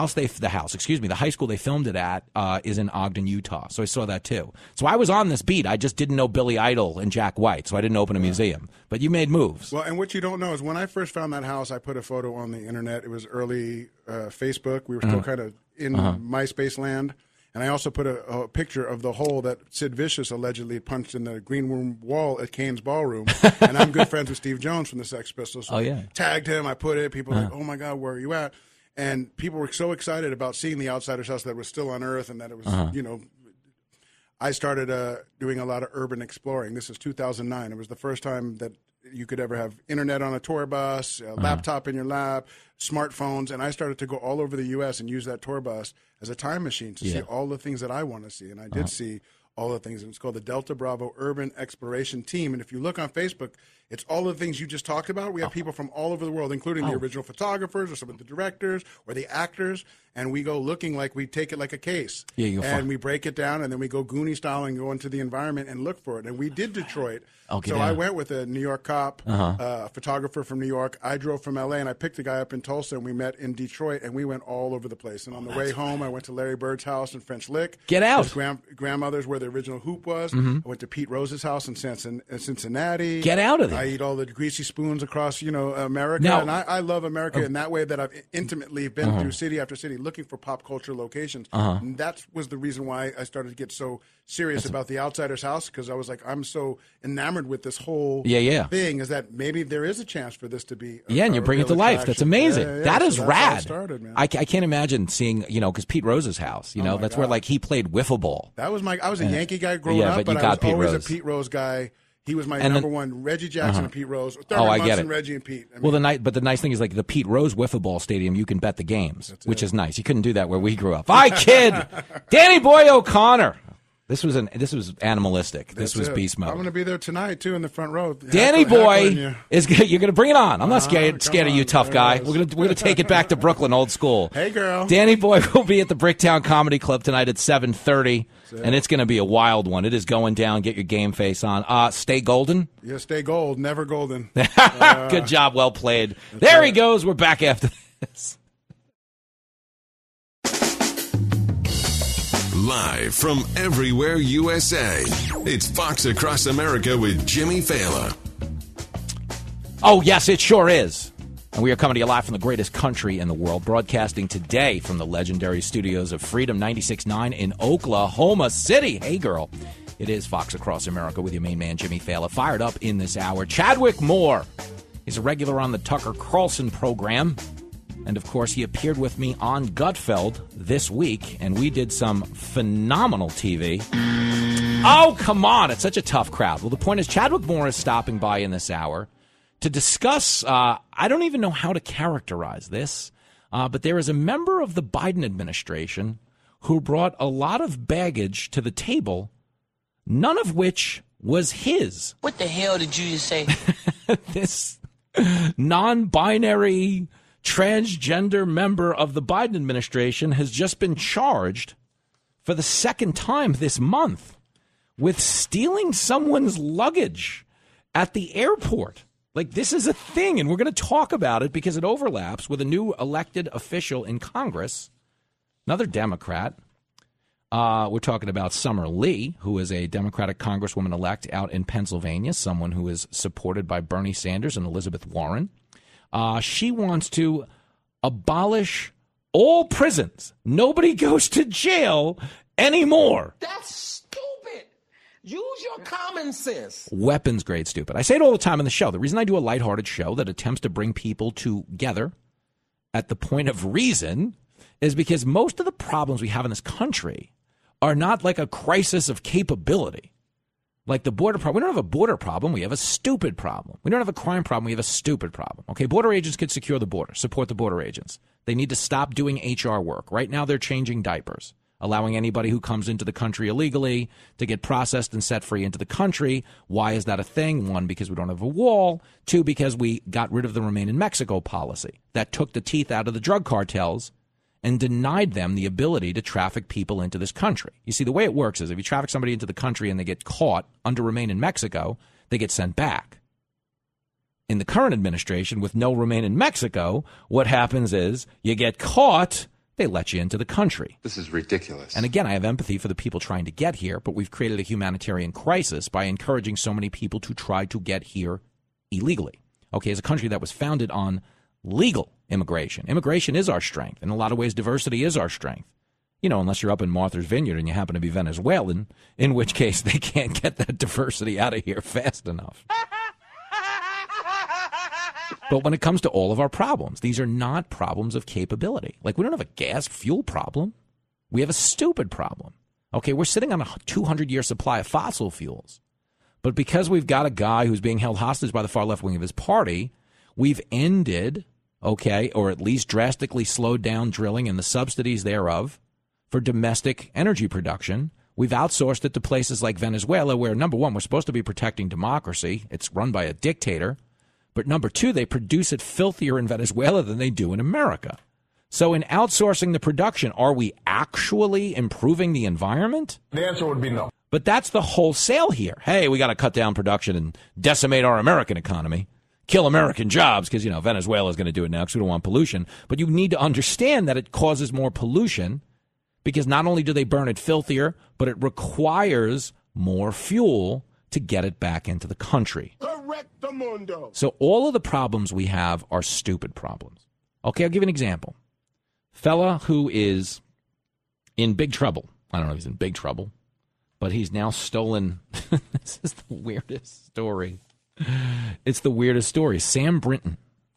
high school they filmed it at is in Ogden, Utah. So I saw that too. So I was on this beat. I just didn't know Billy Idol and Jack White, so I didn't open a museum. But you made moves. Well, and what you don't know is when I first found that house, I put a photo on the internet. It was early Facebook. We were still kind of in MySpace land. And I also put a picture of the hole that Sid Vicious allegedly punched in the green room wall at Kane's Ballroom. And I'm good friends with Steve Jones from the Sex Pistols. So tagged him. I put it. People were like, oh, my God, where are you at? And people were so excited about seeing the Outsiders house that it was still on Earth and that it was, you know. I started doing a lot of urban exploring. This is 2009. It was the first time that you could ever have internet on a tour bus, a laptop in your lap, smartphones. And I started to go all over the U.S. and use that tour bus as a time machine to see all the things that I want to see. And I did see all the things. And it's called the Delta Bravo Urban Exploration Team. And if you look on Facebook, it's all the things you just talked about. We have people from all over the world, including the original photographers or some of the directors or the actors. And we go looking like we take it like a case. And we break it down, and then we go Goonie style and go into the environment and look for it. And we did Detroit. So I went with a New York cop, a photographer from New York. I drove from L.A., and I picked a guy up in Tulsa, and we met in Detroit, and we went all over the place. And on the way home, I went to Larry Bird's house in French Lick. Get out. His grandmother's where the original Hoop was. I went to Pete Rose's house in Cincinnati. Get out of there. I eat all the greasy spoons across, America. Now, and I love America in that way that I've intimately been through city after city looking for pop culture locations. And that was the reason why I started to get so serious about The Outsider's House, because I was like, I'm so enamored with this whole thing, is that maybe there is a chance for this to be and you bring it to life. Attraction. That's amazing. That is so rad. That's how it started, man. I can't imagine seeing, because Pete Rose's house, that's where like he played wiffle ball. That was I was a Yankee guy growing up, but I was always a Pete Rose guy. He was my number one. Reggie Jackson and Pete Rose. I get it. Reggie and Pete. Well, the nice thing is, like, the Pete Rose wiffle ball stadium, you can bet the games, which is nice. You couldn't do that where we grew up. I kid. Danny Boy O'Connor. This was animalistic. This was beast mode. I'm going to be there tonight too in the front row. Danny Boy is good. You're going to bring it on. I'm not scared of you, tough guy. We're going to take it back to Brooklyn, old school. Hey, girl. Danny Boy will be at the Bricktown Comedy Club tonight at 7:30, and it's going to be a wild one. It is going down. Get your game face on. Stay golden. Yeah, stay gold, never golden. Good job, well played. There he goes. We're back after this. Live from everywhere USA, it's Fox Across America with Jimmy Fallon. Oh, yes, it sure is. And we are coming to you live from the greatest country in the world, broadcasting today from the legendary studios of Freedom 96.9 in Oklahoma City. Hey, girl. It is Fox Across America with your main man, Jimmy Fallon, fired up in this hour. Chadwick Moore is a regular on the Tucker Carlson program. And, of course, he appeared with me on Gutfeld this week, and we did some phenomenal TV. Oh, come on. It's such a tough crowd. Well, the point is Chadwick Moore is stopping by in this hour to discuss, I don't even know how to characterize this, but there is a member of the Biden administration who brought a lot of baggage to the table, none of which was his. What the hell did you just say? This non-binary transgender member of the Biden administration has just been charged for the second time this month with stealing someone's luggage at the airport. Like, this is a thing, and we're going to talk about it because it overlaps with a new elected official in Congress, another Democrat. We're talking about Summer Lee, who is a Democratic Congresswoman-elect out in Pennsylvania, someone who is supported by Bernie Sanders and Elizabeth Warren. She wants to abolish all prisons. Nobody goes to jail anymore. That's stupid. Use your common sense. Weapons grade stupid. I say it all the time on the show. The reason I do a lighthearted show that attempts to bring people together at the point of reason is because most of the problems we have in this country are not like a crisis of capability. Like the border problem. We don't have a border problem. We have a stupid problem. We don't have a crime problem. We have a stupid problem. Okay, border agents could secure the border, support the border agents. They need to stop doing HR work. Right now they're changing diapers, allowing anybody who comes into the country illegally to get processed and set free into the country. Why is that a thing? One, because we don't have a wall. Two, because we got rid of the Remain in Mexico policy that took the teeth out of the drug cartels and denied them the ability to traffic people into this country. You see, the way it works is if you traffic somebody into the country and they get caught under Remain in Mexico, they get sent back. In the current administration, with no Remain in Mexico, what happens is you get caught, they let you into the country. This is ridiculous. And again, I have empathy for the people trying to get here, but we've created a humanitarian crisis by encouraging so many people to try to get here illegally. Okay, as a country that was founded on legal immigration. Immigration is our strength. In a lot of ways, diversity is our strength. You know, unless you're up in Martha's Vineyard and you happen to be Venezuelan, in which case they can't get that diversity out of here fast enough. But when it comes to all of our problems, these are not problems of capability. Like, we don't have a gas fuel problem. We have a stupid problem. Okay, we're sitting on a 200-year supply of fossil fuels. But because we've got a guy who's being held hostage by the far left wing of his party, we've ended, okay, or at least drastically slowed down drilling and the subsidies thereof for domestic energy production. We've outsourced it to places like Venezuela, where, number one, we're supposed to be protecting democracy. It's run by a dictator. But number two, they produce it filthier in Venezuela than they do in America. So in outsourcing the production, are we actually improving the environment? The answer would be no. But that's the wholesale here. Hey, we got to cut down production and decimate our American economy, kill American jobs, because, you know, Venezuela is going to do it now because we don't want pollution. But you need to understand that it causes more pollution because not only do they burn it filthier, but it requires more fuel to get it back into the country. Correct. So all of the problems we have are stupid problems. Okay, I'll give you an example. Fella who is in big trouble. I don't know if he's in big trouble, but he's now stolen. This is the weirdest story. It's the weirdest story. Sam Brinton.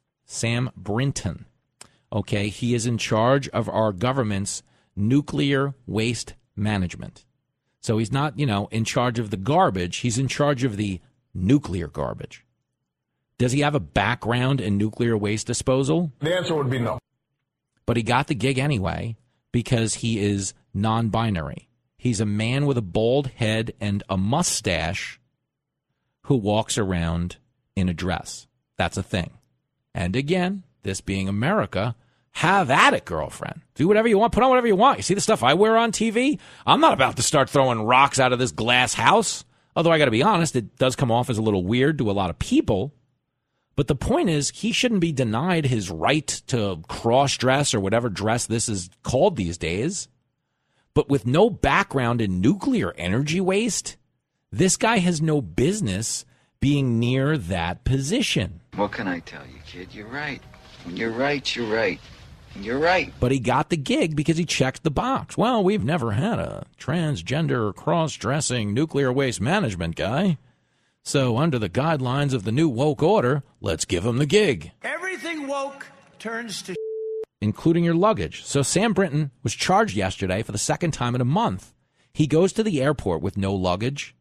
Okay, he is in charge of our government's nuclear waste management. So he's not, in charge of the garbage. He's in charge of the nuclear garbage. Does he have a background in nuclear waste disposal? The answer would be no. But he got the gig anyway because he is non-binary. He's a man with a bald head and a mustache who walks around in a dress. That's a thing. And again, this being America, have at it, girlfriend. Do whatever you want. Put on whatever you want. You see the stuff I wear on TV? I'm not about to start throwing rocks out of this glass house. Although I got to be honest, it does come off as a little weird to a lot of people. But the point is, he shouldn't be denied his right to cross-dress or whatever dress this is called these days. But with no background in nuclear energy waste, this guy has no business being near that position. What can I tell you, kid? You're right. When you're right, you're right. And you're right. But he got the gig because he checked the box. Well, we've never had a transgender, cross-dressing nuclear waste management guy. So under the guidelines of the new woke order, let's give him the gig. Everything woke turns to including your luggage. So Sam Brinton was charged yesterday for the second time in a month. He goes to the airport with no luggage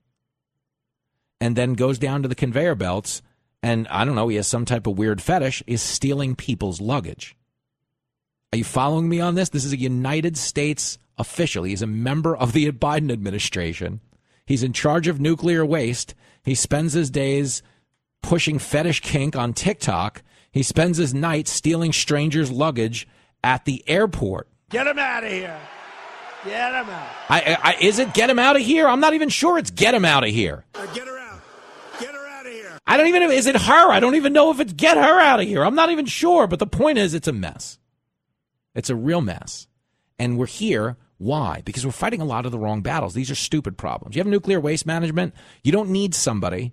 and then goes down to the conveyor belts and, I don't know, he has some type of weird fetish, is stealing people's luggage. Are you following me on this? This is a United States official. He's a member of the Biden administration. He's in charge of nuclear waste. He spends his days pushing fetish kink on TikTok. He spends his nights stealing strangers' luggage at the airport. Get him out of here. Get him out. Is it get him out of here? I'm not even sure it's get him out of here. Get her out. Get her out of here. I don't even know. Is it her? I don't even know if it's get her out of here. I'm not even sure. But the point is, it's a mess. It's a real mess. And we're here. Why? Because we're fighting a lot of the wrong battles. These are stupid problems. You have nuclear waste management. You don't need somebody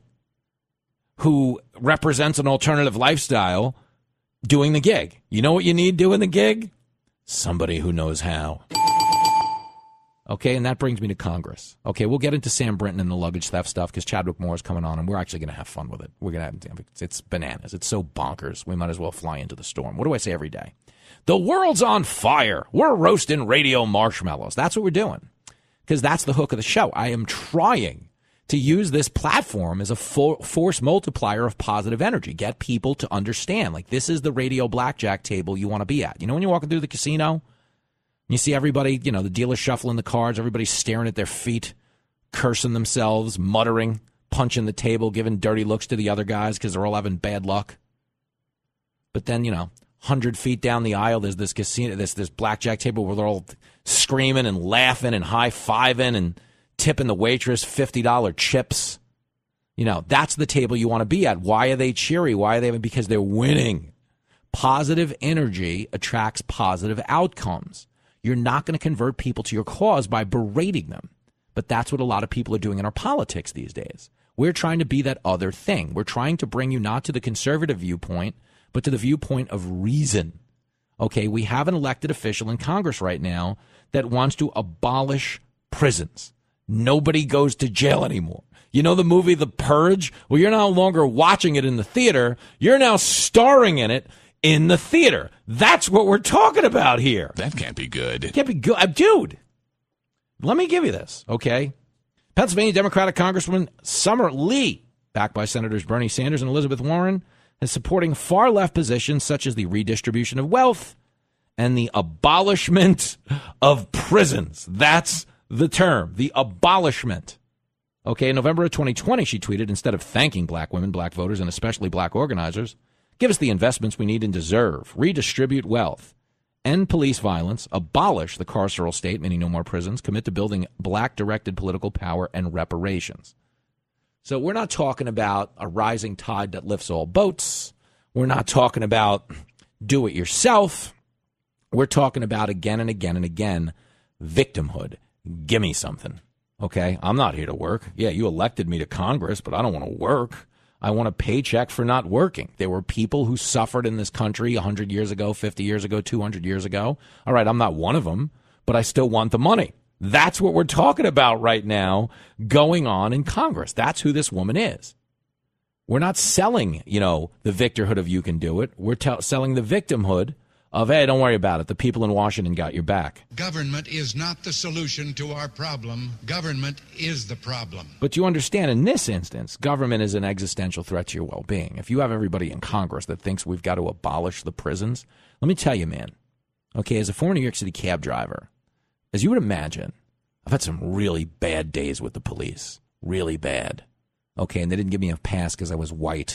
who represents an alternative lifestyle doing the gig. You know what you need doing the gig? Somebody who knows how. Okay, and that brings me to Congress. Okay, we'll get into Sam Brinton and the luggage theft stuff because Chadwick Moore is coming on, and we're actually going to have fun with it. We're going to have it's bananas. It's so bonkers. We might as well fly into the storm. What do I say every day? The world's on fire. We're roasting radio marshmallows. That's what we're doing because that's the hook of the show. I am trying to use this platform as a force multiplier of positive energy. Get people to understand, like, this is the radio blackjack table you want to be at. You know when you're walking through the casino, you see everybody, the dealer shuffling the cards, everybody's staring at their feet, cursing themselves, muttering, punching the table, giving dirty looks to the other guys because they're all having bad luck. But then, 100 feet down the aisle, there's this casino, this blackjack table where they're all screaming and laughing and high-fiving and tipping the waitress $50 chips. That's the table you want to be at. Why are they cheery? Why are they? Because they're winning. Positive energy attracts positive outcomes. You're not going to convert people to your cause by berating them. But that's what a lot of people are doing in our politics these days. We're trying to be that other thing. We're trying to bring you not to the conservative viewpoint, but to the viewpoint of reason. Okay, we have an elected official in Congress right now that wants to abolish prisons. Nobody goes to jail anymore. You know the movie The Purge? Well, you're no longer watching it in the theater. You're now starring in it in the theater. That's what we're talking about here. That can't be good. It can't be good. Dude, let me give you this, okay? Pennsylvania Democratic Congresswoman Summer Lee, backed by Senators Bernie Sanders and Elizabeth Warren, is supporting far-left positions such as the redistribution of wealth and the abolishment of prisons. That's the term, the abolishment. Okay, in November of 2020, she tweeted, instead of thanking black women, black voters, and especially black organizers, give us the investments we need and deserve, redistribute wealth, end police violence, abolish the carceral state, meaning no more prisons, commit to building black-directed political power and reparations. So we're not talking about a rising tide that lifts all boats. We're not talking about do it yourself. We're talking about again and again and again, victimhood. Give me something, okay? I'm not here to work. Yeah, you elected me to Congress, but I don't want to work. I want a paycheck for not working. There were people who suffered in this country 100 years ago, 50 years ago, 200 years ago. All right, I'm not one of them, but I still want the money. That's what we're talking about right now going on in Congress. That's who this woman is. We're not selling, the victorhood of you can do it. We're selling the victimhood of, hey, don't worry about it. The people in Washington got your back. Government is not the solution to our problem. Government is the problem. But you understand, in this instance, government is an existential threat to your well-being. If you have everybody in Congress that thinks we've got to abolish the prisons, let me tell you, man, okay, as a former New York City cab driver, as you would imagine, I've had some really bad days with the police. Really bad. Okay, and they didn't give me a pass because I was white.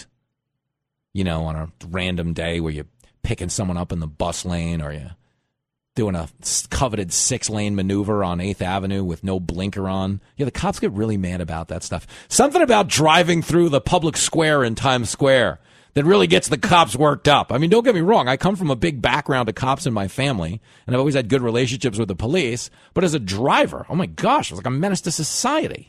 On a random day where you're picking someone up in the bus lane or you're doing a coveted 6-lane maneuver on 8th Avenue with no blinker on. Yeah, the cops get really mad about that stuff. Something about driving through the public square in Times Square that really gets the cops worked up. I mean, don't get me wrong. I come from a big background of cops in my family, and I've always had good relationships with the police. But as a driver, oh my gosh, I was like a menace to society.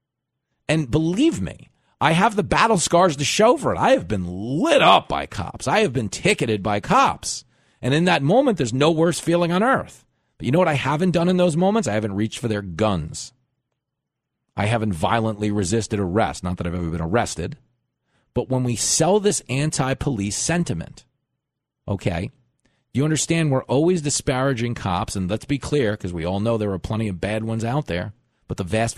And believe me, I have the battle scars to show for it. I have been lit up by cops. I have been ticketed by cops. And in that moment, there's no worse feeling on earth. But you know what I haven't done in those moments? I haven't reached for their guns. I haven't violently resisted arrest. Not that I've ever been arrested. But when we sell this anti-police sentiment, okay, you understand we're always disparaging cops. And let's be clear, because we all know there are plenty of bad ones out there. But the vast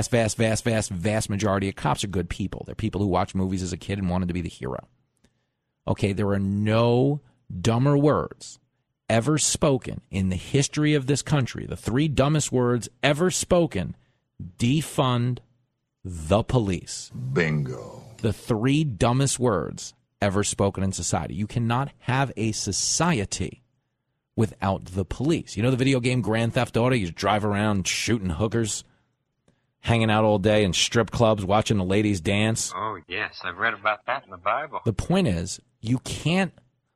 majority of cops are good people. They're people who watched movies as a kid and wanted to be the hero. Okay, there are no dumber words ever spoken in the history of this country. The 3 dumbest words ever spoken: defund the police. Bingo. The 3 dumbest words ever spoken in society. You cannot have a society without the police. You know the video game Grand Theft Auto? You just drive around shooting hookers, hanging out all day in strip clubs, watching the ladies dance. Oh, yes. I've read about that in the Bible. The point is, you can't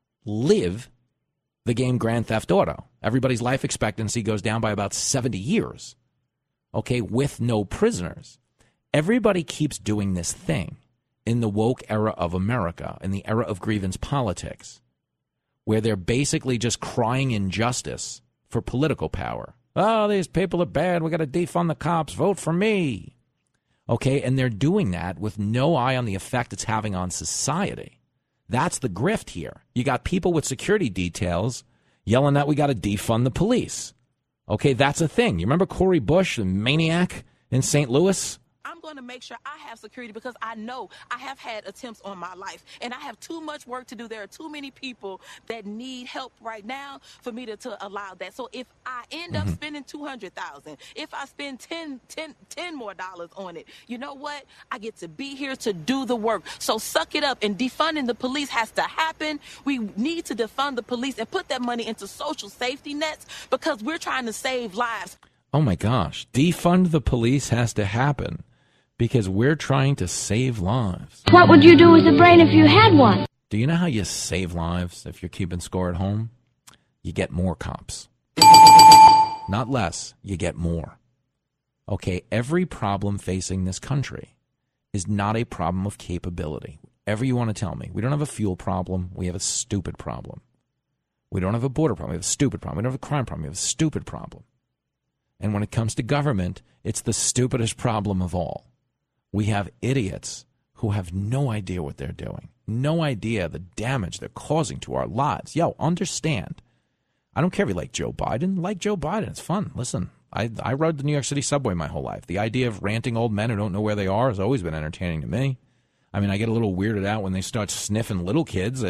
live the game Grand Theft Auto. Everybody's life expectancy goes down by about 70 years, okay, with no prisoners. Everybody keeps doing this thing in the woke era of America, in the era of grievance politics, where they're basically just crying injustice for political power. Oh, these people are bad. We got to defund the cops. Vote for me. Okay, and they're doing that with no eye on the effect it's having on society. That's the grift here. You got people with security details yelling that we got to defund the police. Okay, that's a thing. You remember Cori Bush, the maniac in St. Louis? I'm going to make sure I have security because I know I have had attempts on my life and I have too much work to do. There are too many people that need help right now for me to allow that. So if I end up spending $200,000, if I spend $10 more on it, you know what? I get to be here to do the work. So suck it up, and defunding the police has to happen. We need to defund the police and put that money into social safety nets because we're trying to save lives. Oh my gosh, defund the police has to happen because we're trying to save lives. What would you do with a brain if you had one? Do you know how you save lives if you're keeping score at home? You get more cops. Not less, you get more. Okay, every problem facing this country is not a problem of capability. Whatever you want to tell me. We don't have a fuel problem, we have a stupid problem. We don't have a border problem, we have a stupid problem. We don't have a crime problem, we have a stupid problem. And when it comes to government, it's the stupidest problem of all. We have idiots who have no idea what they're doing, no idea the damage they're causing to our lives. Yo, understand. I don't care if you like Joe Biden. Like Joe Biden. It's fun. Listen, I rode the New York City subway my whole life. The idea of ranting old men who don't know where they are has always been entertaining to me. I mean, I get a little weirded out when they start sniffing little kids.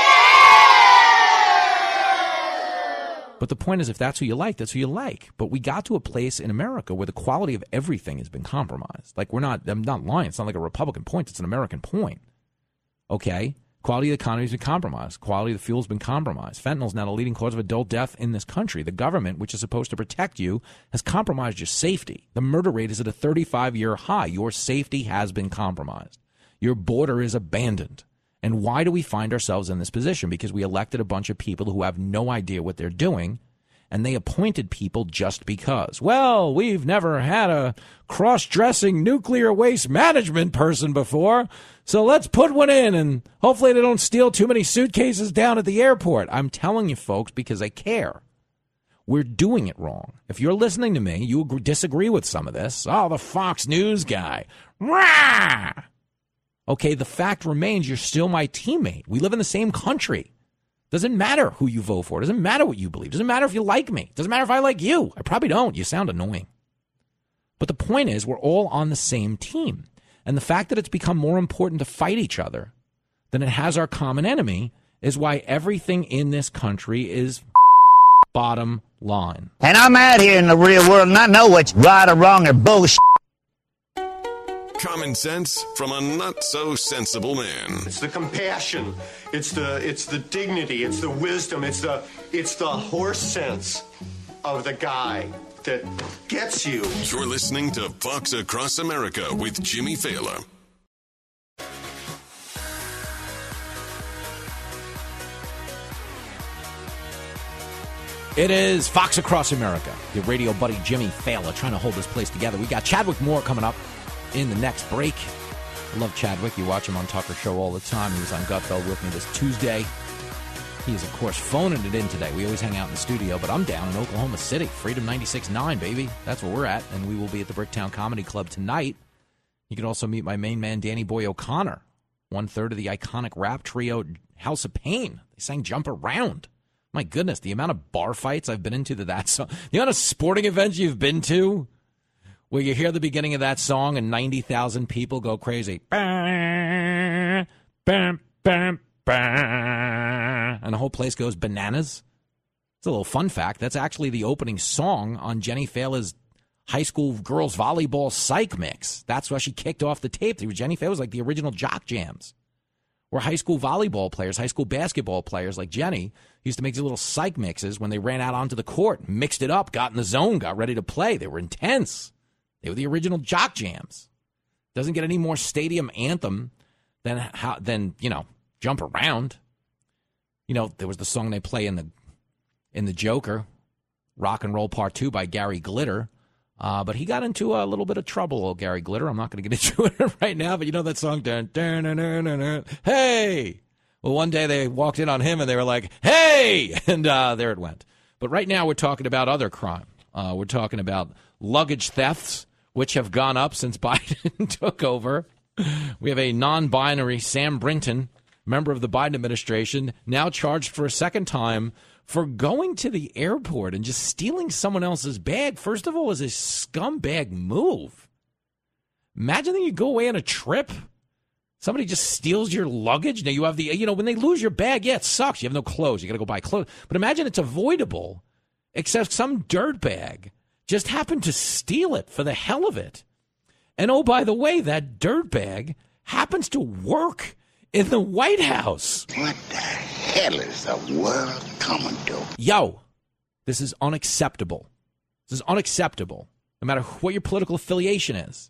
But the point is, if that's who you like, that's who you like. But we got to a place in America where the quality of everything has been compromised. Like, I'm not lying. It's not like a Republican point. It's an American point. Okay? Quality of the economy has been compromised. Quality of the fuel has been compromised. Fentanyl is now the leading cause of adult death in this country. The government, which is supposed to protect you, has compromised your safety. The murder rate is at a 35-year high. Your safety has been compromised. Your border is abandoned. And why do we find ourselves in this position? Because we elected a bunch of people who have no idea what they're doing, and they appointed people just because. Well, we've never had a cross-dressing nuclear waste management person before, so let's put one in, and hopefully they don't steal too many suitcases down at the airport. I'm telling you, folks, because I care. We're doing it wrong. If you're listening to me, you disagree with some of this. Oh, the Fox News guy. Rah! Okay, the fact remains you're still my teammate. We live in the same country. Doesn't matter who you vote for. Doesn't matter what you believe. Doesn't matter if you like me. Doesn't matter if I like you. I probably don't. You sound annoying. But the point is, we're all on the same team. And the fact that it's become more important to fight each other than it has our common enemy is why everything in this country is bottom line. And I'm out here in the real world and I know what's right or wrong or bullshit. Common sense from a not-so-sensible man. It's the compassion. It's the dignity. It's the wisdom. It's the horse sense of the guy that gets you. You're listening to Fox Across America with Jimmy Fallon. It is Fox Across America. Your radio buddy Jimmy Fallon trying to hold this place together. We got Chadwick Moore coming up in the next break. I love Chadwick. You watch him on Tucker Show all the time. He was on Gutfeld with me this Tuesday. He is, of course, phoning it in today. We always hang out in the studio, but I'm down in Oklahoma City. Freedom 96.9, baby. That's where we're at, and we will be at the Bricktown Comedy Club tonight. You can also meet my main man, Danny Boy O'Connor, one-third of the iconic rap trio House of Pain. They sang Jump Around. My goodness, the amount of bar fights I've been into to that song. The amount of sporting events you've been to where you hear the beginning of that song and 90,000 people go crazy. And the whole place goes bananas. It's a little fun fact. That's actually the opening song on Jenny Fallon's high school girls volleyball psych mix. That's why she kicked off the tape. Jenny Fallon was like the original Jock Jams, where high school volleyball players, high school basketball players like Jenny used to make these little psych mixes when they ran out onto the court, mixed it up, got in the zone, got ready to play. They were intense. They were the original Jock Jams. Doesn't get any more stadium anthem than Jump Around. There was the song they play in the Joker, Rock and Roll Part 2 by Gary Glitter. But he got into a little bit of trouble, Gary Glitter. I'm not going to get into it right now, but you know that song, dun, dun, dun, dun, dun, dun. Hey! Well, one day they walked in on him and they were like, hey! And there it went. But right now we're talking about other crime. We're talking about luggage thefts, which have gone up since Biden took over. We have a non-binary Sam Brinton, member of the Biden administration, now charged for a second time for going to the airport and just stealing someone else's bag. First of all, is a scumbag move. Imagine that you go away on a trip, somebody just steals your luggage. Now you have when they lose your bag, yeah, it sucks. You have no clothes. You got to go buy clothes. But imagine it's avoidable, except some dirtbag just happened to steal it for the hell of it. And oh, by the way, that dirtbag happens to work in the White House. What the hell is the world coming to? Yo, this is unacceptable. This is unacceptable. No matter what your political affiliation is.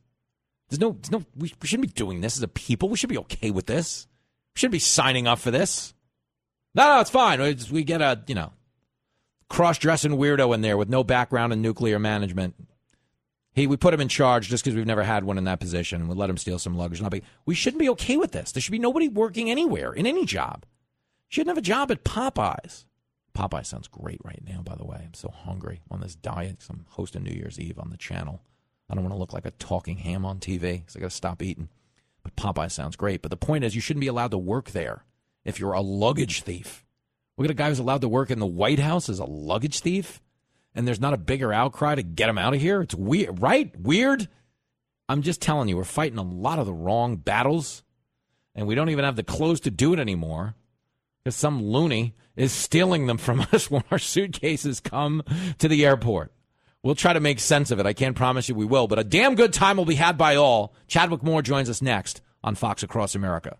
We shouldn't be doing this as a people. We should be okay with this. We shouldn't be signing up for this. No, it's fine. We get a, cross-dressing weirdo in there with no background in nuclear management. We put him in charge just because we've never had one in that position, and we let him steal some luggage. We shouldn't be okay with this. There should be nobody working anywhere, in any job. You shouldn't have a job at Popeyes. Popeyes sounds great right now, by the way. I'm so hungry on this diet because I'm hosting New Year's Eve on the channel. I don't want to look like a talking ham on TV, so I got to stop eating. But Popeyes sounds great. But the point is, you shouldn't be allowed to work there if you're a luggage thief. Look at a guy who's allowed to work in the White House as a luggage thief, and there's not a bigger outcry to get him out of here? It's weird, right? Weird? I'm just telling you, we're fighting a lot of the wrong battles, and we don't even have the clothes to do it anymore because some loony is stealing them from us when our suitcases come to the airport. We'll try to make sense of it. I can't promise you we will, but a damn good time will be had by all. Chadwick Moore joins us next on Fox Across America.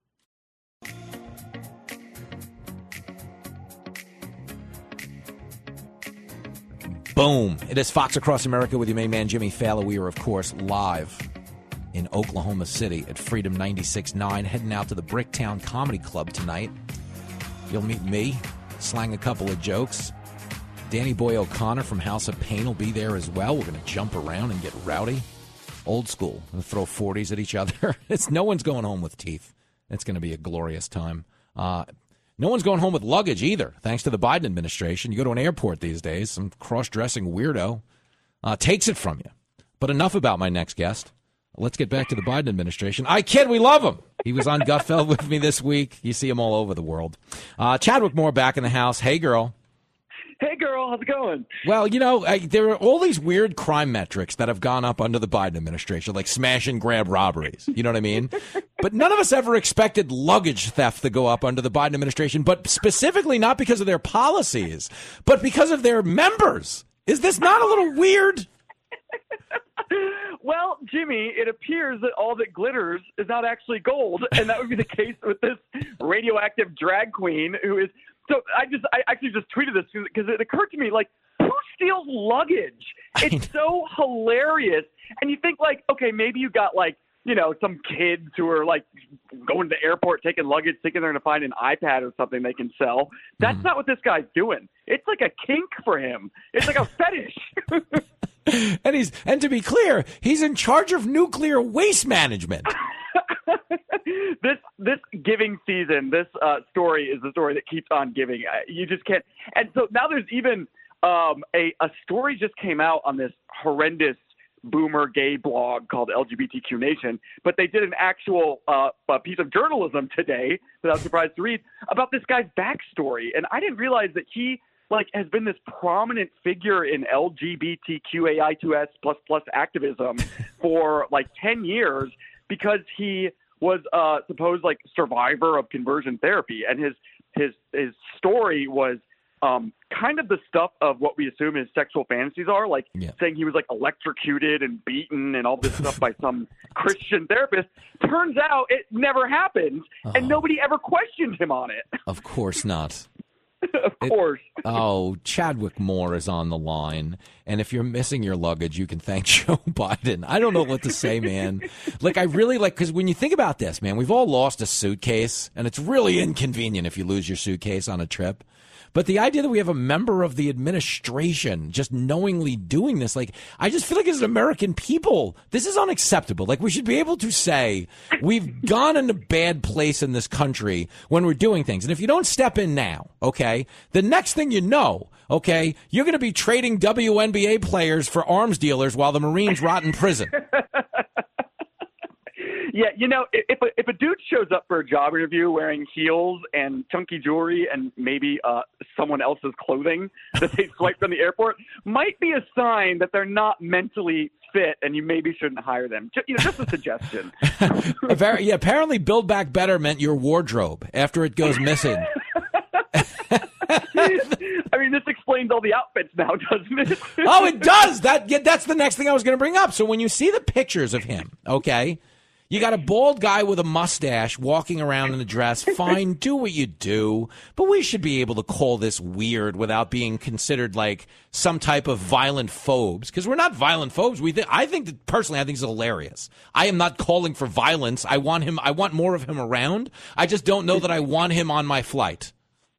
Boom. It is Fox Across America with your main man, Jimmy Fallon. We are, of course, live in Oklahoma City at Freedom 96.9, heading out to the Bricktown Comedy Club tonight. You'll meet me, slang a couple of jokes, Danny Boy O'Connor from House of Pain will be there as well. We're going to jump around and get rowdy. Old school. We'll throw 40s at each other. No one's going home with teeth. It's going to be a glorious time. No one's going home with luggage either, thanks to the Biden administration. You go to an airport these days, some cross-dressing weirdo takes it from you. But enough about my next guest. Let's get back to the Biden administration. I kid, we love him. He was on Gutfeld with me this week. You see him all over the world. Chadwick Moore back in the house. Hey, girl. Hey, girl. How's it going? Well, there are all these weird crime metrics that have gone up under the Biden administration, like smash and grab robberies. You know what I mean? But none of us ever expected luggage theft to go up under the Biden administration, but specifically not because of their policies, but because of their members. Is this not a little weird? Well, Jimmy, it appears that all that glitters is not actually gold, and that would be the case with this radioactive drag queen who is. So I actually just tweeted this because it occurred to me, like, who steals luggage? It's so hilarious. And you think, like, okay, maybe you got, like, some kids who are, like, going to the airport, taking luggage, thinking they're going to find an iPad or something they can sell. That's not what this guy's doing. It's like a kink for him. It's like a fetish. And to be clear, he's in charge of nuclear waste management. This giving season, this story is the story that keeps on giving. You just can't. And so now there's even a story just came out on this horrendous boomer gay blog called LGBTQ Nation, but they did an actual piece of journalism today that I was surprised to read about this guy's backstory. And I didn't realize that he has been this prominent figure in LGBTQAI2S++ activism for 10 years because he was supposed survivor of conversion therapy, and his story was kind of the stuff of what we assume his sexual fantasies are, saying he was electrocuted and beaten and all this stuff by some Christian therapist. Turns out it never happened, and nobody ever questioned him on it. Of course not. Of course. Chadwick Moore is on the line, and if you're missing your luggage, you can thank Joe Biden. I don't know what to say, man. I really because when you think about this, man, we've all lost a suitcase, and it's really inconvenient if you lose your suitcase on a trip. But the idea that we have a member of the administration just knowingly doing this, I just feel like as an American people, this is unacceptable. We should be able to say we've gone in a bad place in this country when we're doing things. And if you don't step in now, okay, the next thing you know, okay, you're going to be trading WNBA players for arms dealers while the Marines rot in prison. Yeah, if a dude shows up for a job interview wearing heels and chunky jewelry and maybe someone else's clothing that they swiped from the airport, might be a sign that they're not mentally fit and you maybe shouldn't hire them. Just a suggestion. Apparently Build Back Better meant your wardrobe after it goes missing. I mean, this explains all the outfits now, doesn't it? Oh, it does. That's the next thing I was going to bring up. So when you see the pictures of him, okay, you got a bald guy with a mustache walking around in a dress. Fine, do what you do. But we should be able to call this weird without being considered some type of violent phobes. Because we're not violent phobes. I think it's hilarious. I am not calling for violence. I want more of him around. I just don't know that I want him on my flight.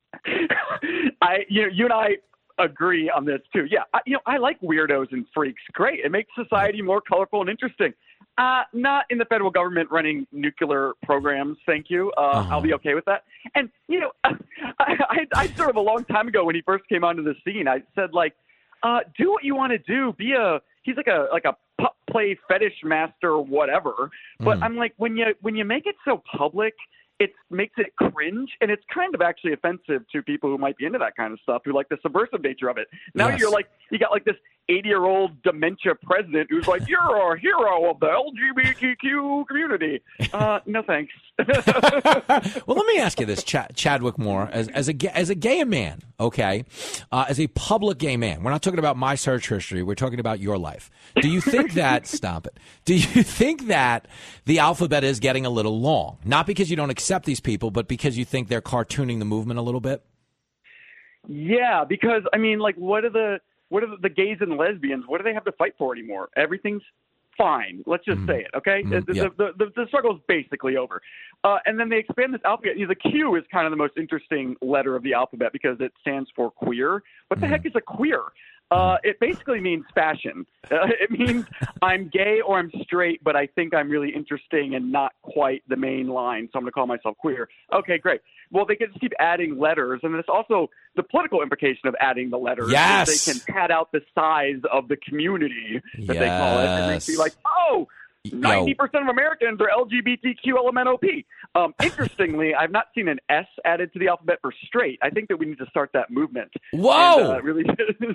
You and I agree on this too. Yeah, I like weirdos and freaks. Great, it makes society more colorful and interesting. Not in the federal government running nuclear programs, thank you. I'll be okay with that. And, I sort of a long time ago when he first came onto the scene, I said, do what you want to do. He's like a pup play fetish master or whatever. But I'm like, when you make it so public, it makes it cringe, and it's kind of actually offensive to people who might be into that kind of stuff, who like the subversive nature of it. Now you got this 80-year-old dementia president who's like, you're a hero of the LGBTQ community. No thanks. Well, let me ask you this, Chadwick Moore, as a gay man, okay, as a public gay man. We're not talking about my search history. We're talking about your life. Do you think that? Stop it. Do you think that the alphabet is getting a little long? Not because you don't accept these people, but because you think they're cartooning the movement a little bit? Yeah, because I mean, what are the gays and lesbians? What do they have to fight for anymore? Everything's fine. Let's just say it, okay? The struggle is basically over. And then they expand this alphabet. The Q is kind of the most interesting letter of the alphabet because it stands for queer. What the heck is a queer? It basically means fashion. It means I'm gay or I'm straight, but I think I'm really interesting and not quite the main line, so I'm going to call myself queer. Okay, great. Well, they can just keep adding letters, and there's also the political implication of adding the letters. Yes. They can pad out the size of the community that they call it, and they be like, oh, 90% of Americans are LGBTQ LMNOP. Interestingly, I've not seen an S added to the alphabet for straight. I think that we need to start that movement. Whoa! And, really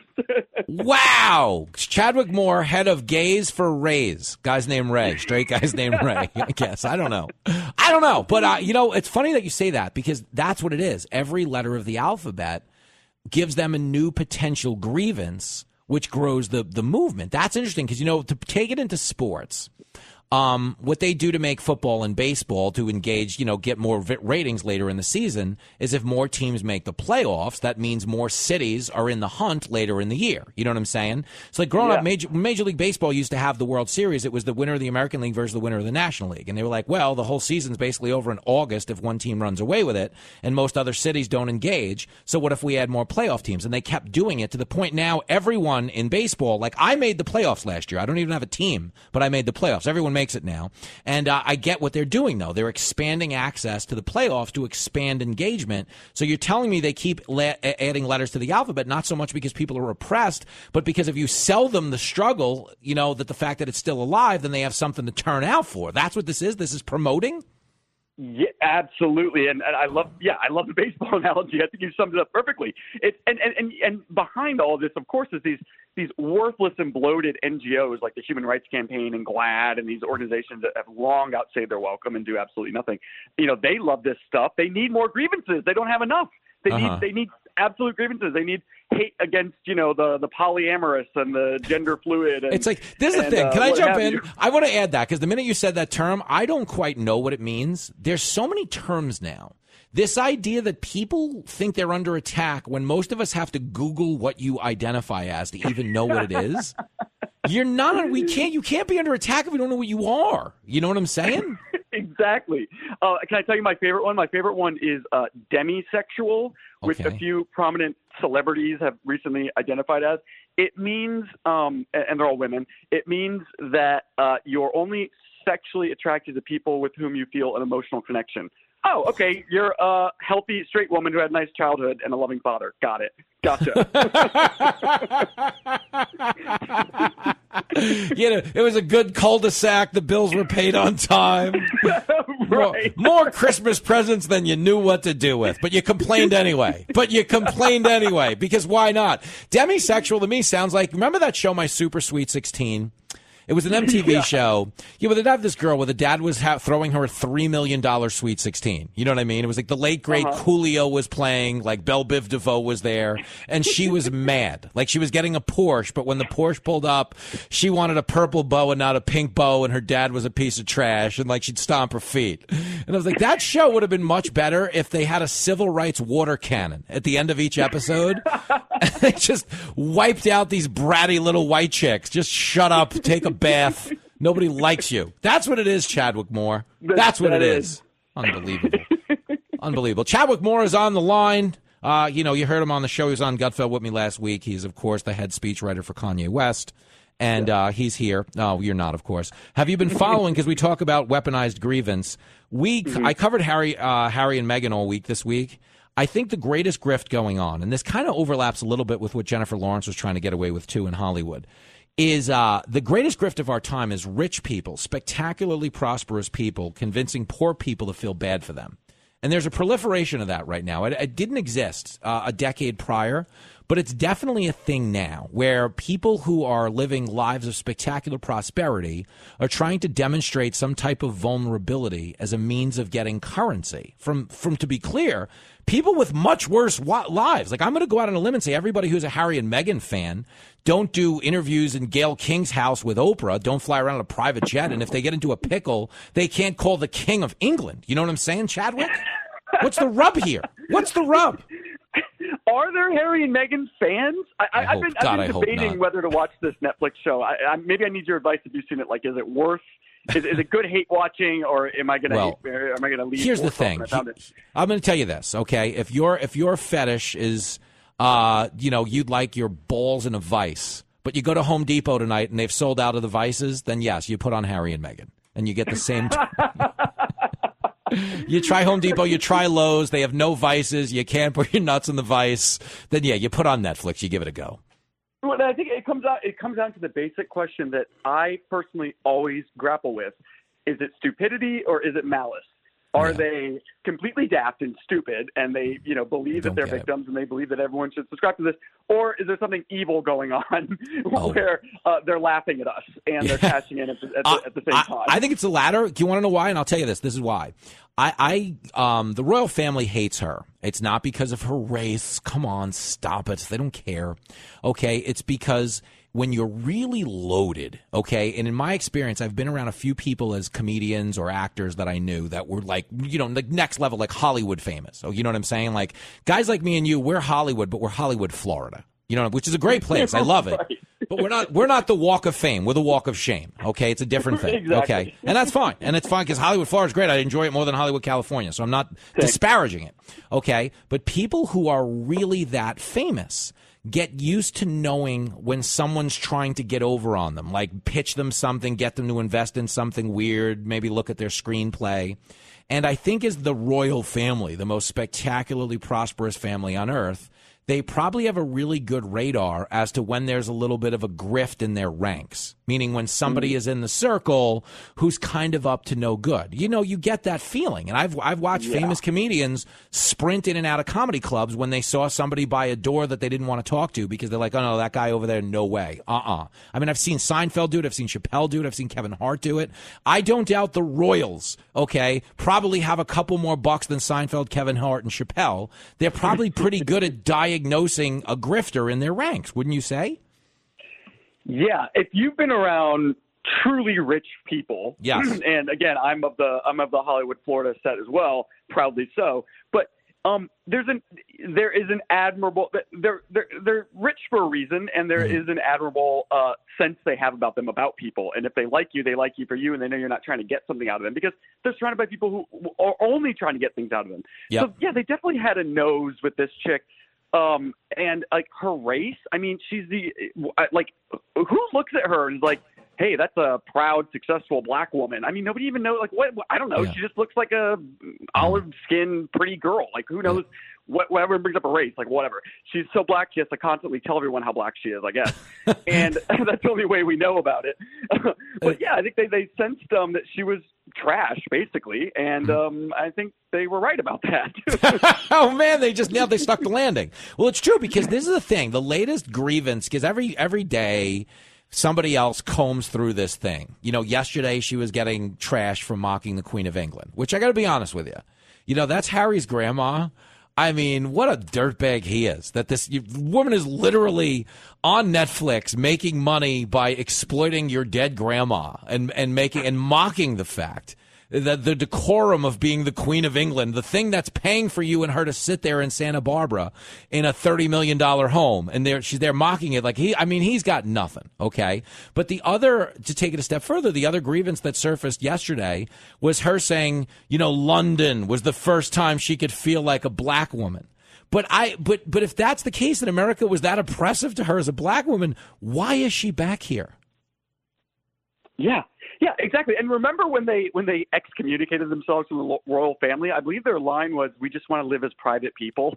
Wow! Chadwick Moore, head of Gays for Rays. Guy's named Ray. Straight guy's named Ray, I guess. I don't know. But, it's funny that you say that because that's what it is. Every letter of the alphabet gives them a new potential grievance, which grows the movement. That's interesting because, to take it into sports, what they do to make football and baseball to engage, get more ratings later in the season is if more teams make the playoffs, that means more cities are in the hunt later in the year. You know what I'm saying? It's like growing up, Major League Baseball used to have the World Series. It was the winner of the American League versus the winner of the National League. And they were like, well, the whole season's basically over in August if one team runs away with it, and most other cities don't engage. So what if we add more playoff teams? And they kept doing it to the point now everyone in baseball, like I made the playoffs last year. I don't even have a team, but I made the playoffs. Everyone makes it now. And I get what they're doing, though. They're expanding access to the playoffs to expand engagement. So you're telling me they keep adding letters to the alphabet, not so much because people are oppressed, but because if you sell them the struggle, that the fact that it's still alive, then they have something to turn out for. That's what this is. This is promoting. Yeah, absolutely, and I love the baseball analogy. I think you summed it up perfectly. It's and behind all of this, of course, is these worthless and bloated NGOs like the Human Rights Campaign and GLAAD and these organizations that have long outstayed their welcome and do absolutely nothing. They love this stuff. They need more grievances. They don't have enough. They need absolute grievances. They need hate against, the polyamorous and the gender fluid. And, it's like, this is the thing. Can I jump in? I want to add that because the minute you said that term, I don't quite know what it means. There's so many terms now. This idea that people think they're under attack when most of us have to Google what you identify as to even know what it is. You can't be under attack if you don't know what you are. You know what I'm saying? Exactly. Can I tell you my favorite one? My favorite one is demisexual, which a few prominent celebrities have recently identified as. It means, and they're all women, it means that you're only sexually attracted to people with whom you feel an emotional connection. Oh, okay. You're a healthy straight woman who had a nice childhood and a loving father. Got it. Gotcha. It was a good cul-de-sac. The bills were paid on time. Right. More Christmas presents than you knew what to do with. But you complained anyway. Because why not? Demisexual to me sounds like, remember that show, My Super Sweet 16? It was an MTV show. Yeah, but they'd have this girl where the dad was throwing her a $3 million Sweet 16. You know what I mean? It was like the late, great Coolio was playing, like Belle Biv DeVoe was there, and she was mad. Like she was getting a Porsche, but when the Porsche pulled up, she wanted a purple bow and not a pink bow, and her dad was a piece of trash, and like she'd stomp her feet. And I was like, that show would have been much better if they had a civil rights water cannon at the end of each episode. And they just wiped out these bratty little white chicks. Just shut up, take a bath. Nobody likes you. That's what it is, Chadwick Moore. That's what it is. Unbelievable. Chadwick Moore is on the line. You heard him on the show. He was on Gutfeld with me last week. He's, of course, the head speechwriter for Kanye West. And he's here. No, you're not, of course. Have you been following, because we talk about weaponized grievance. I covered Harry and Meghan all week this week. I think the greatest grift going on, and this kind of overlaps a little bit with what Jennifer Lawrence was trying to get away with, too, in Hollywood, is the greatest grift of our time is rich people, spectacularly prosperous people, convincing poor people to feel bad for them. And there's a proliferation of that right now. It didn't exist a decade prior, but it's definitely a thing now where people who are living lives of spectacular prosperity are trying to demonstrate some type of vulnerability as a means of getting currency. From to be clear, people with much worse lives. Like, I'm going to go out on a limb and say everybody who's a Harry and Meghan fan, don't do interviews in Gayle King's house with Oprah, don't fly around in a private jet, and if they get into a pickle, they can't call the King of England. You know what I'm saying, Chadwick? What's the rub here? What's the rub? Are there Harry and Meghan fans? I've been debating whether to watch this Netflix show. Maybe I need your advice if you've seen it. Like, is it worth? Is it good hate watching, or am I going to leave? Here's the thing. I'm going to tell you this, okay? If your fetish is, you'd like your balls in a vice, but you go to Home Depot tonight and they've sold out of the vices, then yes, you put on Harry and Meghan, and you get the same. You try Home Depot, you try Lowe's, they have no vices, you can't put your nuts in the vice, then yeah, you put on Netflix, you give it a go. Well, I think it comes down to the basic question that I personally always grapple with. Is it stupidity or is it malice? Are they completely daft and stupid and they, believe that they're victims and they believe that everyone should subscribe to this? Or is there something evil going on where they're laughing at us and they're cashing in at the same time? I think it's the latter. Do you want to know why? And I'll tell you this. This is why. The royal family hates her. It's not because of her race. Come on, stop it. They don't care. Okay, it's because when you're really loaded, okay, and in my experience, I've been around a few people as comedians or actors that I knew that were like, like next level, like Hollywood famous. Oh, you know what I'm saying? Like guys like me and you, we're Hollywood, but we're Hollywood, Florida. Which is a great place. I love it. But we're not the Walk of Fame. We're the Walk of Shame. Okay, it's a different thing. Exactly. Okay, and that's fine. And it's fine because Hollywood, Florida is great. I enjoy it more than Hollywood, California. So I'm not disparaging it. Okay, but people who are really that famous get used to knowing when someone's trying to get over on them, like pitch them something, get them to invest in something weird, maybe look at their screenplay. And I think as the royal family, the most spectacularly prosperous family on earth, they probably have a really good radar as to when there's a little bit of a grift in their ranks, meaning when somebody is in the circle who's kind of up to no good. You get that feeling. And I've watched famous comedians sprint in and out of comedy clubs when they saw somebody by a door that they didn't want to talk to because they're like, oh, no, that guy over there, no way. I mean, I've seen Seinfeld do it. I've seen Chappelle do it. I've seen Kevin Hart do it. I don't doubt the royals, okay, probably have a couple more bucks than Seinfeld, Kevin Hart, and Chappelle. They're probably pretty good at diagnosing a grifter in their ranks, wouldn't you say? Yeah, if you've been around truly rich people, yes, and again, I'm of the Hollywood, Florida set as well, proudly so. But there is an admirable. They're rich for a reason, and there is an admirable sense they have about them, about people. And if they like you for you, and they know you're not trying to get something out of them because they're surrounded by people who are only trying to get things out of them. Yep. So yeah, they definitely had a nose with this chick. And like her race, I mean, she's who looks at her and is like, hey, that's a proud, successful black woman. I mean, nobody even knows, like, what, I don't know. Yeah. She just looks like a olive-skinned, pretty girl. Like, who knows whatever brings up a race, like, whatever. She's so black, she has to constantly tell everyone how black she is, I guess. And that's the only way we know about it. But yeah, I think they sensed that she was trash, basically. And I think they were right about that. Oh, man, they stuck the landing. Well, it's true because this is the thing. The latest grievance, because every day somebody else combs through this thing. Yesterday she was getting trashed for mocking the Queen of England, which I got to be honest with you. That's Harry's grandma. I mean, what a dirtbag he is. That this woman is literally on Netflix making money by exploiting your dead grandma and mocking the fact that the decorum of being the Queen of England, the thing that's paying for you and her to sit there in Santa Barbara in a $30 million home, and she's there mocking it like he's got nothing, okay? But to take it a step further, the other grievance that surfaced yesterday was her saying, London was the first time she could feel like a black woman. But if that's the case, that America was that oppressive to her as a black woman, why is she back here? Yeah, exactly. And remember when they excommunicated themselves from the royal family? I believe their line was, "We just want to live as private people,"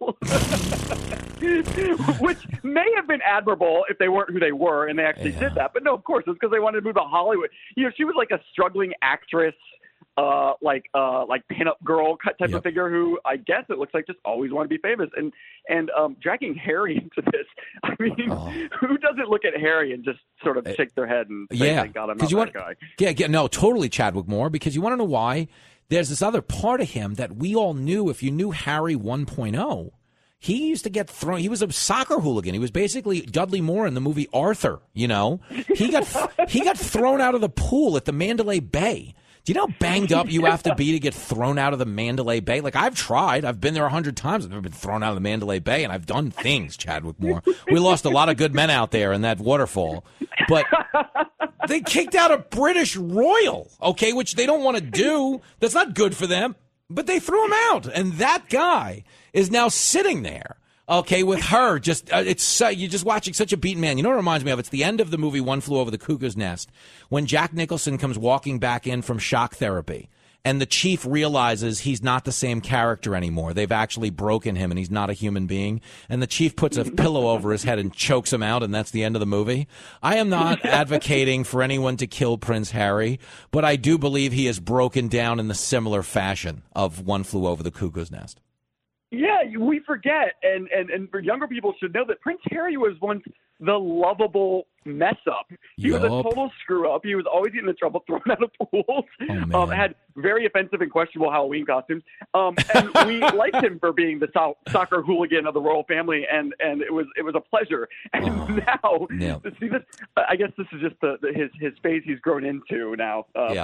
which may have been admirable if they weren't who they were and they actually did that. But no, of course, it's because they wanted to move to Hollywood. She was like a struggling actress, like pinup girl type of figure who I guess it looks like just always wanted to be famous. And dragging Harry into this, I mean, who doesn't look at Harry and just sort of shake their head and say, thank God I'm not that guy? Yeah, no, totally Chadwick Moore, because you want to know why? There's this other part of him that we all knew. If you knew Harry 1.0, he used to get thrown. He was a soccer hooligan. He was basically Dudley Moore in the movie Arthur. He got thrown out of the pool at the Mandalay Bay Do you know how banged up you have to be to get thrown out of the Mandalay Bay? Like, I've tried. I've been there 100 times. I've never been thrown out of the Mandalay Bay, and I've done things, Chadwick Moore. We lost a lot of good men out there in that waterfall. But they kicked out a British royal, okay, which they don't want to do. That's not good for them. But they threw him out, and that guy is now sitting there. Okay, with her, just you're just watching such a beaten man. You know what it reminds me of? It's the end of the movie One Flew Over the Cuckoo's Nest when Jack Nicholson comes walking back in from shock therapy, and the chief realizes he's not the same character anymore. They've actually broken him, and he's not a human being. And the chief puts a pillow over his head and chokes him out, and that's the end of the movie. I am not advocating for anyone to kill Prince Harry, but I do believe he is broken down in the similar fashion of One Flew Over the Cuckoo's Nest. Yeah, we forget, and for younger people should know that Prince Harry was once the lovable mess up. He was a total screw up. He was always getting in trouble, thrown out of pools. Had very offensive and questionable Halloween costumes. And we liked him for being the soccer hooligan of the royal family, and it was a pleasure. And now, see this, I guess this is just his phase he's grown into now.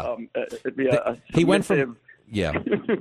He went from. Yeah.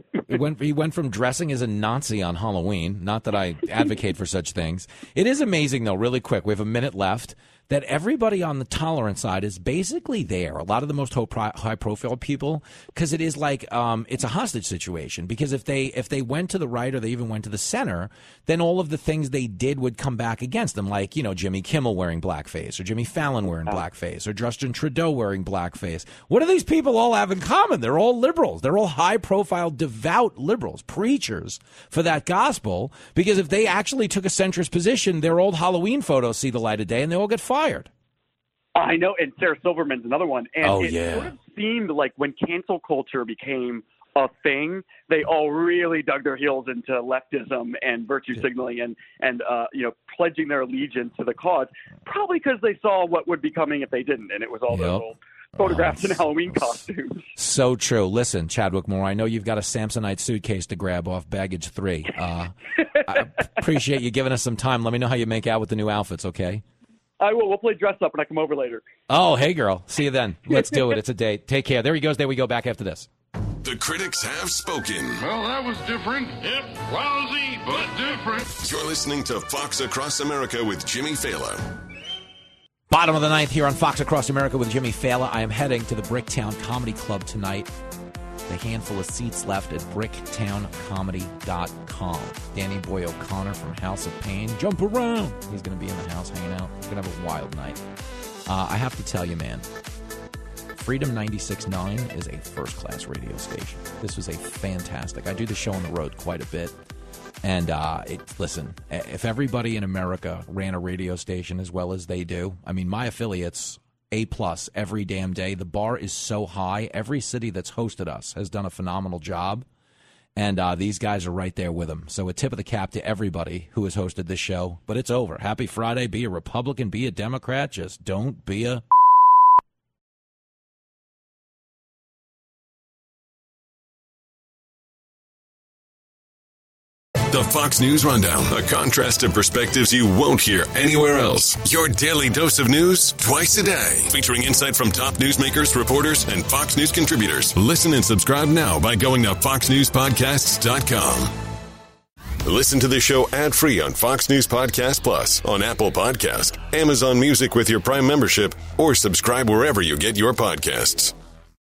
He went from dressing as a Nazi on Halloween. Not that I advocate for such things. It is amazing, though, really quick. We have a minute left. That everybody on the tolerant side is basically there. A lot of the most high-profile people, because it is like it's a hostage situation. Because if they went to the right or they even went to the center, then all of the things they did would come back against them. Like, you know, Jimmy Kimmel wearing blackface, or Jimmy Fallon wearing blackface, or Justin Trudeau wearing blackface. What do these people all have in common? They're all liberals. They're all high-profile, devout liberals, preachers for that gospel. Because if they actually took a centrist position, their old Halloween photos see the light of day, and they all get fired. I know, and Sarah Silverman's another one. And it sort of seemed like when cancel culture became a thing, they all really dug their heels into leftism and virtue signaling and pledging their allegiance to the cause, probably because they saw what would be coming if they didn't, and it was all those old photographs in Halloween costumes. So true. Listen, Chadwick Moore, I know you've got a Samsonite suitcase to grab off baggage 3. I appreciate you giving us some time. Let me know how you make out with the new outfits, okay? I will. We'll play dress up when I come over later. Oh, hey, girl. See you then. Let's do it. It's a date. Take care. There he goes. There we go. Back after this. The critics have spoken. Well, that was different. Yep, lousy, but different. You're listening to Fox Across America with Jimmy Fallon. Bottom of the ninth here on Fox Across America with Jimmy Fallon. I am heading to the Bricktown Comedy Club tonight. A handful of seats left at BricktownComedy.com. Danny Boy O'Connor from House of Pain. Jump around. He's going to be in the house hanging out. He's going to have a wild night. I have to tell you, man, Freedom 96.9 is a first-class radio station. This was a fantastic. I do the show on the road quite a bit. And listen, if everybody in America ran a radio station as well as they do, I mean, my affiliates... A+ every damn day. The bar is so high. Every city that's hosted us has done a phenomenal job, and these guys are right there with them. So a tip of the cap to everybody who has hosted this show. But it's over. Happy Friday. Be a Republican. Be a Democrat. Just don't be a... The Fox News Rundown, a contrast of perspectives you won't hear anywhere else. Your daily dose of news twice a day, featuring insight from top newsmakers, reporters, and Fox News contributors. Listen and subscribe now by going to foxnewspodcasts.com. Listen to the show ad-free on Fox News Podcast Plus, on Apple Podcast, Amazon Music with your Prime membership, or subscribe wherever you get your podcasts.